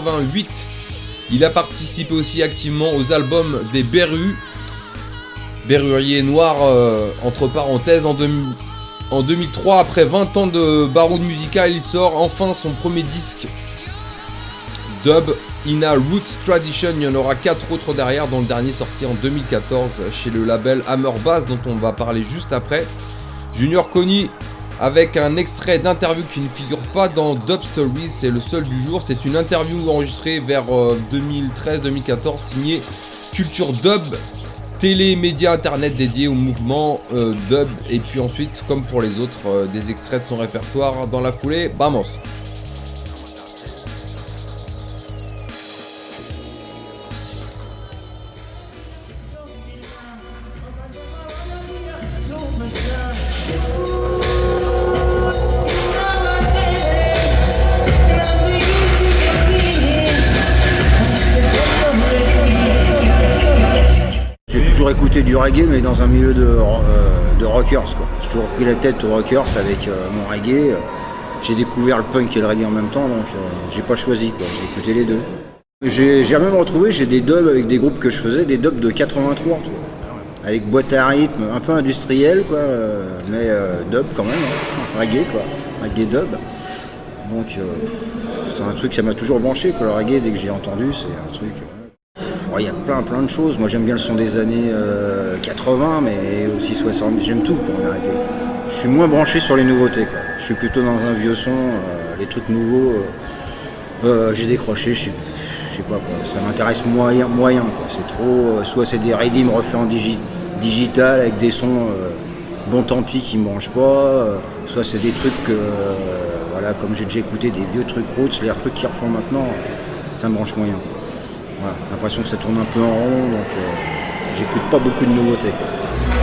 88. Il a participé aussi activement aux albums des Berrurier Noir, entre parenthèses, en 2003, après 20 ans de baroud musical, il sort enfin son premier disque dub, In a Roots Tradition. Il y en aura 4 autres derrière, dont le dernier sorti en 2014 chez le label Hammer Bass, dont on va parler juste après. Junior Conny, avec un extrait d'interview qui ne figure pas dans Dub Stories, c'est le seul du jour. C'est une interview enregistrée vers 2013-2014, signée Culture Dub, télé, médias, internet dédié au mouvement dub. Et puis ensuite, comme pour les autres, des extraits de son répertoire dans la foulée. Vamos! Écouter du reggae, mais dans un milieu de rockers, quoi. J'ai toujours pris la tête aux rockers avec mon reggae. J'ai découvert le punk et le reggae en même temps, donc j'ai pas choisi, quoi. J'ai écouté les deux. J'ai même retrouvé, j'ai des dubs avec des groupes que je faisais, des dubs de 83, avec boîte à rythme, un peu industriel, quoi, mais dub quand même, hein. Reggae, quoi, reggae dub. Donc c'est un truc, ça m'a toujours branché, quoi. Le reggae, dès que j'ai entendu, c'est un truc... Il y a plein de choses. Moi j'aime bien le son des années 80, mais aussi 60. J'aime tout pour m'arrêter. Je suis moins branché sur les nouveautés, quoi. Je suis plutôt dans un vieux son. Les trucs nouveaux, j'ai décroché, je sais pas, quoi. Ça m'intéresse moyen, quoi. C'est trop. Soit c'est des redeems refaits en digital avec des sons bon tant pis qui me branchent pas. Soit c'est des trucs voilà, comme j'ai déjà écouté des vieux trucs roots, les trucs qui refont maintenant, ça me branche moyen. Voilà, j'ai l'impression que ça tourne un peu en rond, donc j'écoute pas beaucoup de nouveautés, quoi.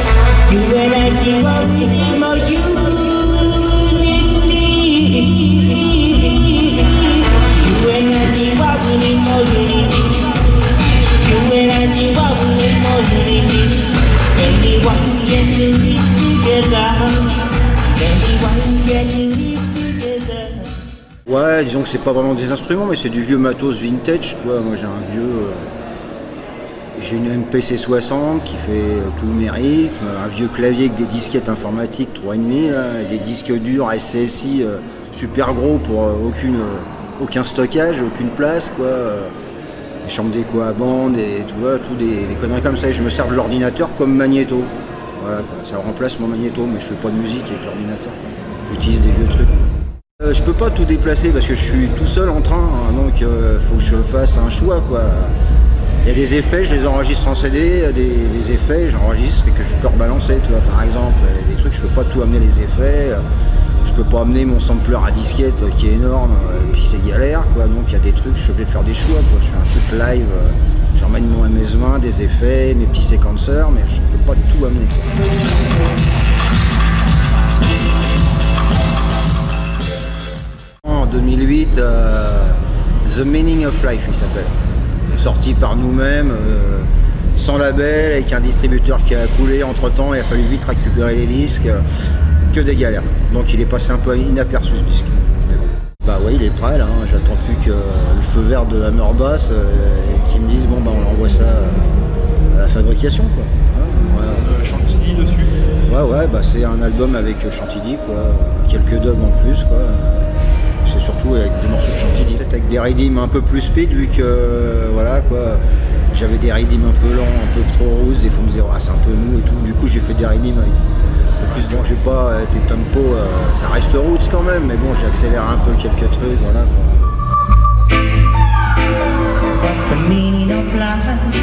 Ouais, disons que c'est pas vraiment des instruments, mais c'est du vieux matos vintage, quoi. Moi j'ai une MPC 60 qui fait tout le rythme, un vieux clavier avec des disquettes informatiques 3,5 là, et des disques durs SCSI super gros pour aucun stockage, aucune place, quoi. Des chambres d'écho à bande et tout des conneries comme ça. Et je me sers de l'ordinateur comme magnéto. Voilà, quoi. Ça remplace mon magnéto, mais je fais pas de musique avec l'ordinateur, quoi. J'utilise des vieux trucs. Je peux pas tout déplacer parce que je suis tout seul en train, hein, donc faut que je fasse un choix, quoi. Il y a des effets, je les enregistre en CD, des effets, j'enregistre et que je peux rebalancer, tu vois, par exemple. Des trucs, je peux pas tout amener les effets, je peux pas amener mon sampler à disquette qui est énorme, et puis c'est galère, quoi. Donc il y a des trucs, je suis obligé de faire des choix, quoi. Je fais un truc live, j'emmène mon MS-20, des effets, mes petits séquenceurs, mais je peux pas tout amener, quoi. En 2008, The Meaning of Life, il s'appelle. Sorti par nous-mêmes, sans label, avec un distributeur qui a coulé entre-temps, il a fallu vite récupérer les disques, que des galères. Donc il est passé un peu inaperçu ce disque. Bah ouais, il est prêt là, hein. J'attends plus que le feu vert de Hammer Bass qui me disent bon bah on envoie ça à la fabrication, quoi. Voilà. Chantilly dessus. Ouais, bah c'est un album avec Chantilly, quoi. Quelques dubs en plus, quoi. C'est surtout avec des morceaux de Chantilly, peut-être avec des redeems un peu plus speed, vu que voilà, quoi. J'avais des redeems un peu lents, un peu trop roses, des fois on me disait ah, c'est un peu mou et tout. Du coup j'ai fait des redeems avec un peu plus, bon j'ai pas des tempos, ça reste roots quand même, mais bon j'ai accéléré un peu quelques trucs, voilà, quoi. What's the meaning of life?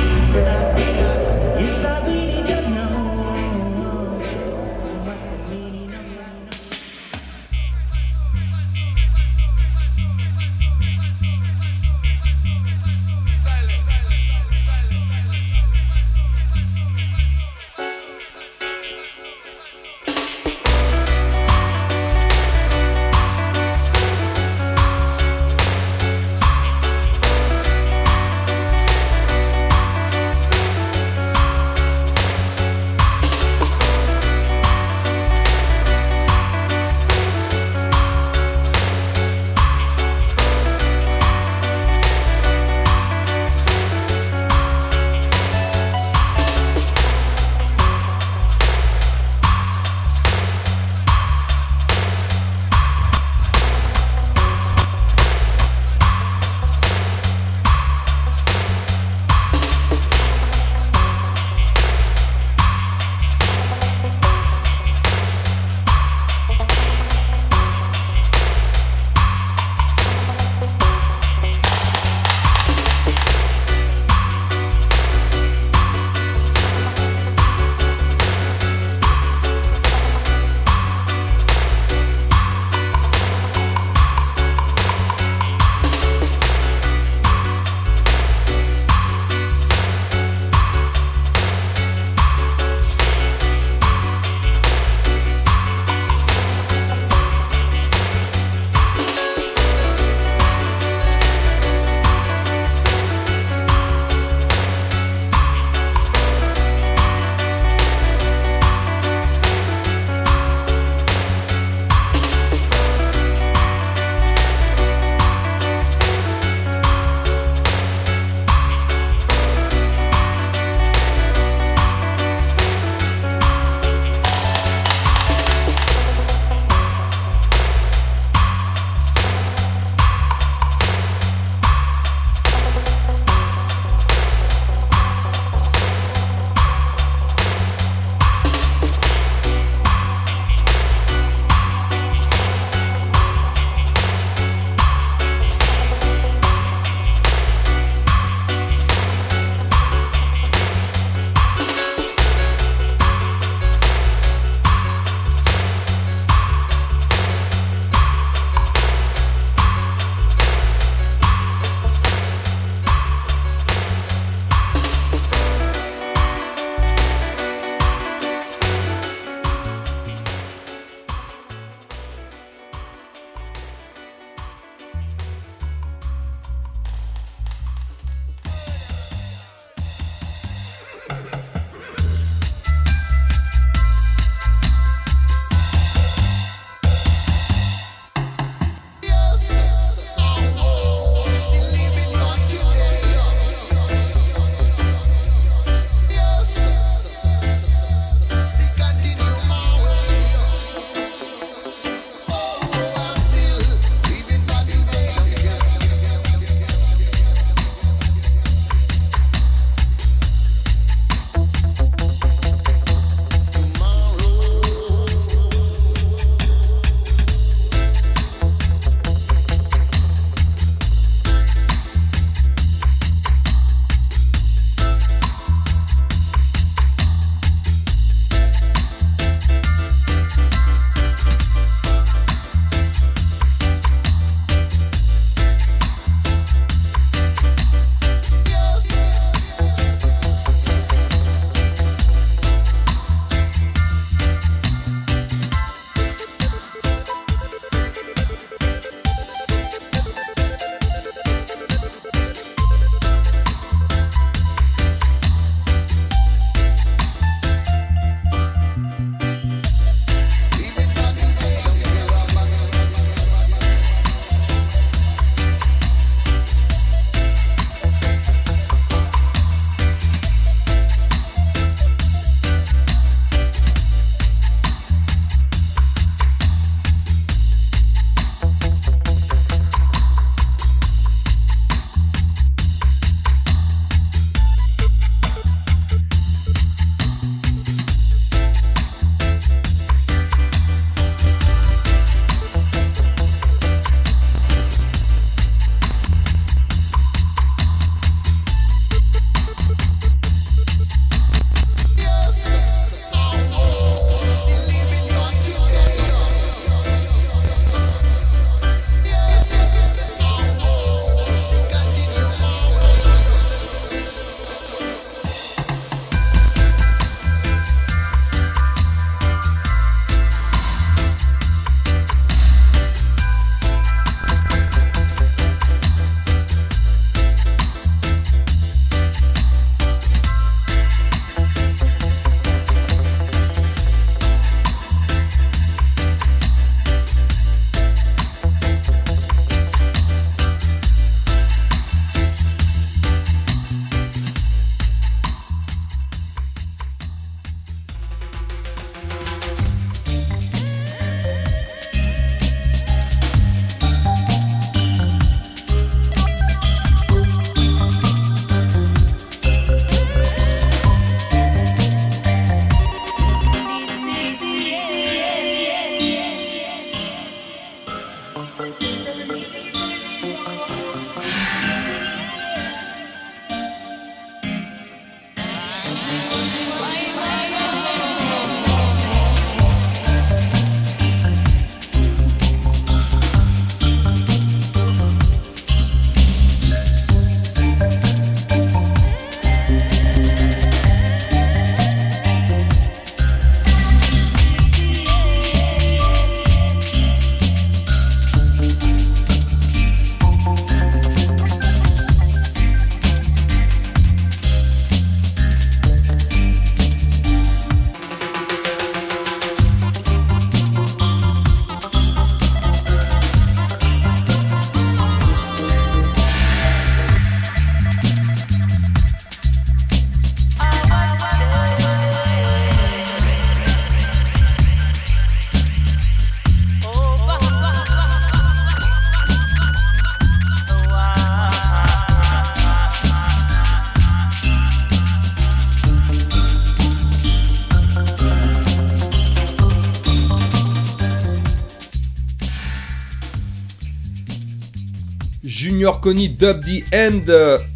Junior Connie, Dub The End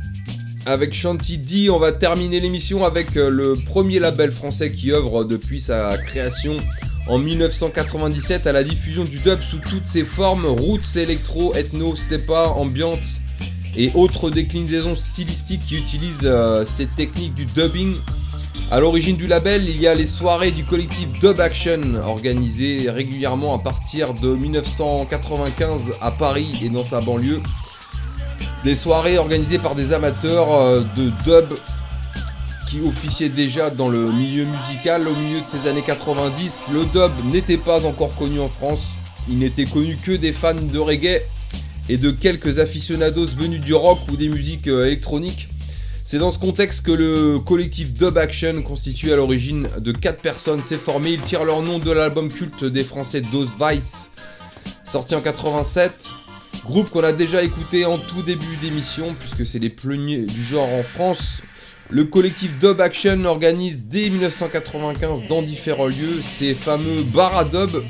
avec Shanty D. On va terminer l'émission avec le premier label français qui œuvre depuis sa création en 1997 à la diffusion du dub sous toutes ses formes, roots, électro, ethno, steppa, ambiante et autres déclinaisons stylistiques qui utilisent ces techniques du dubbing. À l'origine du label, il y a les soirées du collectif Dub Action, organisées régulièrement à partir de 1995 à Paris et dans sa banlieue. Des soirées organisées par des amateurs de dub qui officiaient déjà dans le milieu musical au milieu de ces années 90. Le dub n'était pas encore connu en France, il n'était connu que des fans de reggae et de quelques aficionados venus du rock ou des musiques électroniques. C'est dans ce contexte que le collectif Dub Action, constitué à l'origine de 4 personnes, s'est formé. Ils tirent leur nom de l'album culte des Français Dose Vice, sorti en 87. Groupe qu'on a déjà écouté en tout début d'émission, puisque c'est les pionniers du genre en France. Le collectif Dub Action organise dès 1995 dans différents lieux ces fameux bars à dub,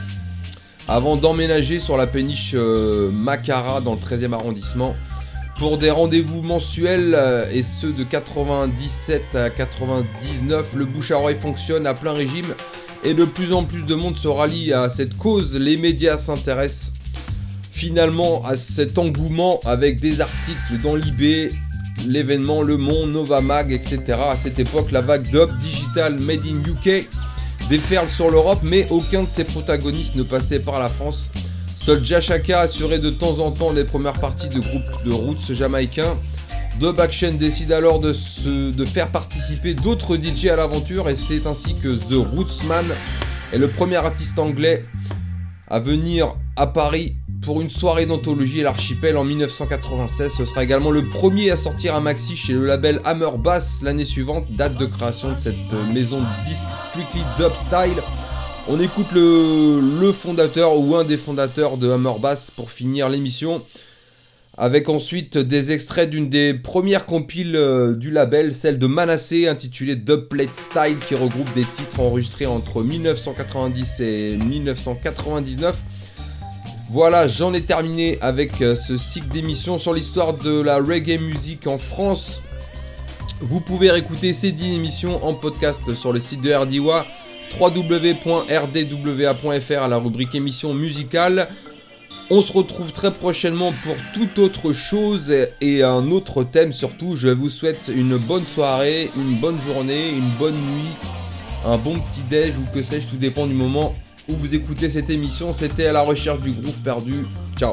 avant d'emménager sur la péniche Macara dans le 13e arrondissement. Pour des rendez-vous mensuels et ceux de 97 à 99, le bouche à oreille fonctionne à plein régime et de plus en plus de monde se rallie à cette cause. Les médias s'intéressent finalement à cet engouement avec des articles dans l'IB, l'événement Le Monde, Nova Mag, etc. À cette époque, la vague dub digital made in UK déferle sur l'Europe, mais aucun de ses protagonistes ne passait par la France. Seul Jashaka assurait de temps en temps les premières parties de groupes de roots jamaïcains. Dub Action décide alors de faire participer d'autres DJ à l'aventure et c'est ainsi que The Rootsman est le premier artiste anglais à venir à Paris pour une soirée d'anthologie à l'Archipel en 1996. Ce sera également le premier à sortir un maxi chez le label Hammer Bass l'année suivante, date de création de cette maison de disques Strictly Dub Style. On écoute le fondateur ou un des fondateurs de Hammer Bass pour finir l'émission, avec ensuite des extraits d'une des premières compiles du label, celle de Manasseh intitulée Dubplate Style, qui regroupe des titres enregistrés entre 1990 et 1999. Voilà, j'en ai terminé avec ce cycle d'émissions sur l'histoire de la reggae music en France. Vous pouvez réécouter ces 10 émissions en podcast sur le site de RDWA, www.rdwa.fr à la rubrique émissions musicales. On se retrouve très prochainement pour toute autre chose et un autre thème surtout. Je vous souhaite une bonne soirée, une bonne journée, une bonne nuit, un bon petit déj ou que sais-je, tout dépend du moment où vous écoutez cette émission. C'était À la recherche du groove perdu. Ciao.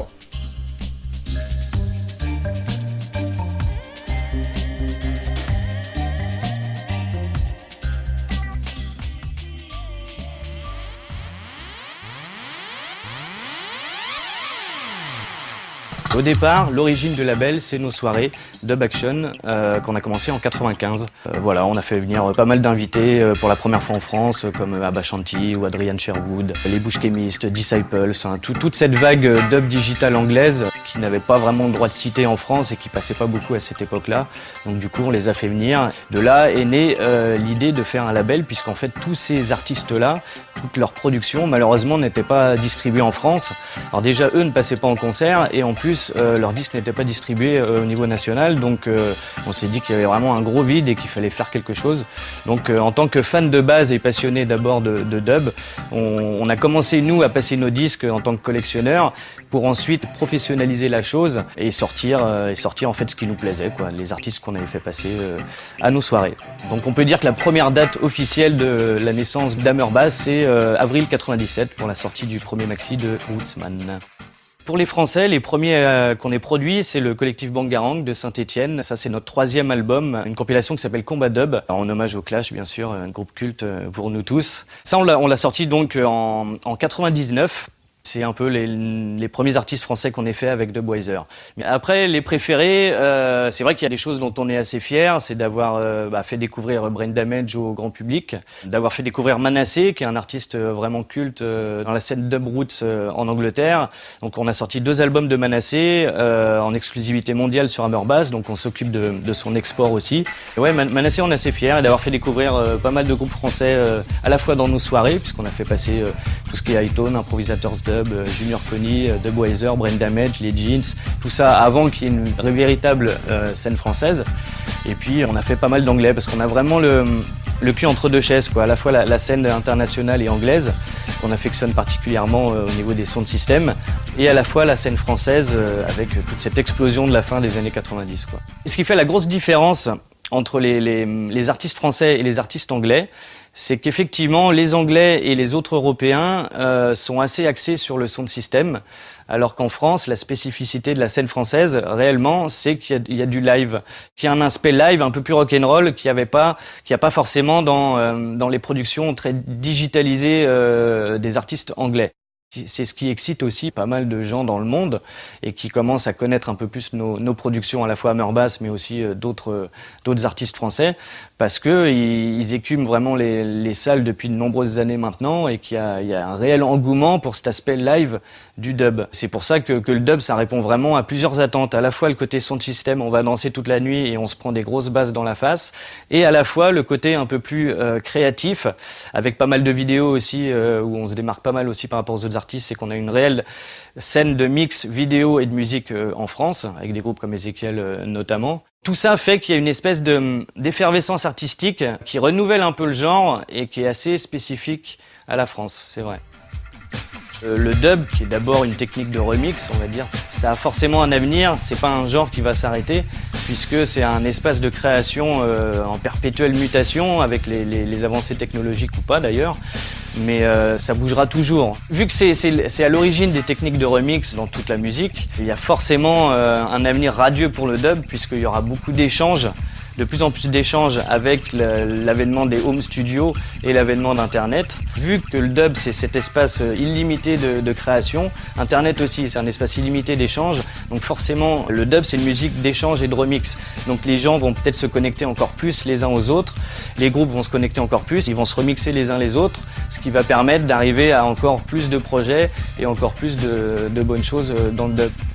Au départ, l'origine du label, c'est nos soirées Dub Action qu'on a commencé en 95. Voilà, on a fait venir pas mal d'invités pour la première fois en France, comme Abba Shanti ou Adrian Sherwood, les Bush Chemist, Disciples, toute cette vague dub digital anglaise qui n'avait pas vraiment le droit de citer en France et qui passait pas beaucoup à cette époque-là. Donc du coup, on les a fait venir. De là est née l'idée de faire un label, puisqu'en fait, tous ces artistes-là, toute leur production, malheureusement, n'était pas distribuée en France. Alors déjà, eux ne passaient pas en concert et en plus, leur disque n'était pas distribué au niveau national, donc on s'est dit qu'il y avait vraiment un gros vide et qu'il fallait faire quelque chose. Donc en tant que fan de base et passionné d'abord de dub, on a commencé nous à passer nos disques en tant que collectionneurs pour ensuite professionnaliser la chose et sortir en fait ce qui nous plaisait, quoi, les artistes qu'on avait fait passer à nos soirées. Donc on peut dire que la première date officielle de la naissance d'Hammer Bass, c'est avril 97 pour la sortie du premier maxi de Rootsman. Pour les Français, les premiers qu'on ait produits, c'est le collectif Bangarang de Saint-Étienne. Ça, c'est notre 3e album, une compilation qui s'appelle Combat Dub, en hommage au Clash, bien sûr, un groupe culte pour nous tous. Ça, on l'a sorti donc en 99. C'est un peu les premiers artistes français qu'on ait fait avec Dubweiser. Mais après, les préférés, c'est vrai qu'il y a des choses dont on est assez fiers, c'est d'avoir fait découvrir Brain Damage au grand public, d'avoir fait découvrir Manasseh, qui est un artiste vraiment culte dans la scène dub roots en Angleterre. Donc on a sorti 2 albums de Manasseh en exclusivité mondiale sur Hammer Bass, donc on s'occupe de son export aussi. Et ouais, Manasseh, on est assez fiers d'avoir fait découvrir pas mal de groupes français à la fois dans nos soirées, puisqu'on a fait passer tout ce qui est Hightone, Improvisators Dub, dub, Junior Connie, Dubweiser, Brain Damage, les Jeans, tout ça avant qu'il y ait une véritable scène française. Et puis on a fait pas mal d'anglais parce qu'on a vraiment le cul entre deux chaises, quoi. À la fois la scène internationale et anglaise, qu'on affectionne particulièrement au niveau des sons de système, et à la fois la scène française avec toute cette explosion de la fin des années 90, quoi. Et ce qui fait la grosse différence entre les artistes français et les artistes anglais, c'est qu'effectivement les Anglais et les autres Européens sont assez axés sur le son de système, alors qu'en France, la spécificité de la scène française, réellement, c'est qu'il y a du live, qu'il y a un aspect live un peu plus rock'n'roll qu'il n'y a pas forcément dans les productions très digitalisées des artistes anglais. C'est ce qui excite aussi pas mal de gens dans le monde et qui commencent à connaître un peu plus nos productions, à la fois Hammerbass mais aussi d'autres artistes français, parce qu'ils écument vraiment les salles depuis de nombreuses années maintenant et qu'il y a un réel engouement pour cet aspect live du dub. C'est pour ça que le dub, ça répond vraiment à plusieurs attentes. À la fois le côté son de système, on va danser toute la nuit et on se prend des grosses basses dans la face, et à la fois le côté un peu plus créatif, avec pas mal de vidéos aussi où on se démarque pas mal aussi par rapport aux autres artistes, c'est qu'on a une réelle scène de mix vidéo et de musique en France, avec des groupes comme Ezekiel notamment. Tout ça fait qu'il y a une espèce d'effervescence artistique qui renouvelle un peu le genre et qui est assez spécifique à la France, c'est vrai. Le dub, qui est d'abord une technique de remix, on va dire, ça a forcément un avenir, c'est pas un genre qui va s'arrêter, puisque c'est un espace de création en perpétuelle mutation, avec les avancées technologiques ou pas d'ailleurs, mais ça bougera toujours. Vu que c'est à l'origine des techniques de remix dans toute la musique, il y a forcément un avenir radieux pour le dub, puisqu'il y aura beaucoup d'échanges, de plus en plus d'échanges avec l'avènement des home studios et l'avènement d'Internet. Vu que le dub, c'est cet espace illimité de création, Internet aussi, c'est un espace illimité d'échange. Donc forcément, le dub, c'est une musique d'échange et de remix. Donc les gens vont peut-être se connecter encore plus les uns aux autres, les groupes vont se connecter encore plus, ils vont se remixer les uns les autres, ce qui va permettre d'arriver à encore plus de projets et encore plus de bonnes choses dans le dub.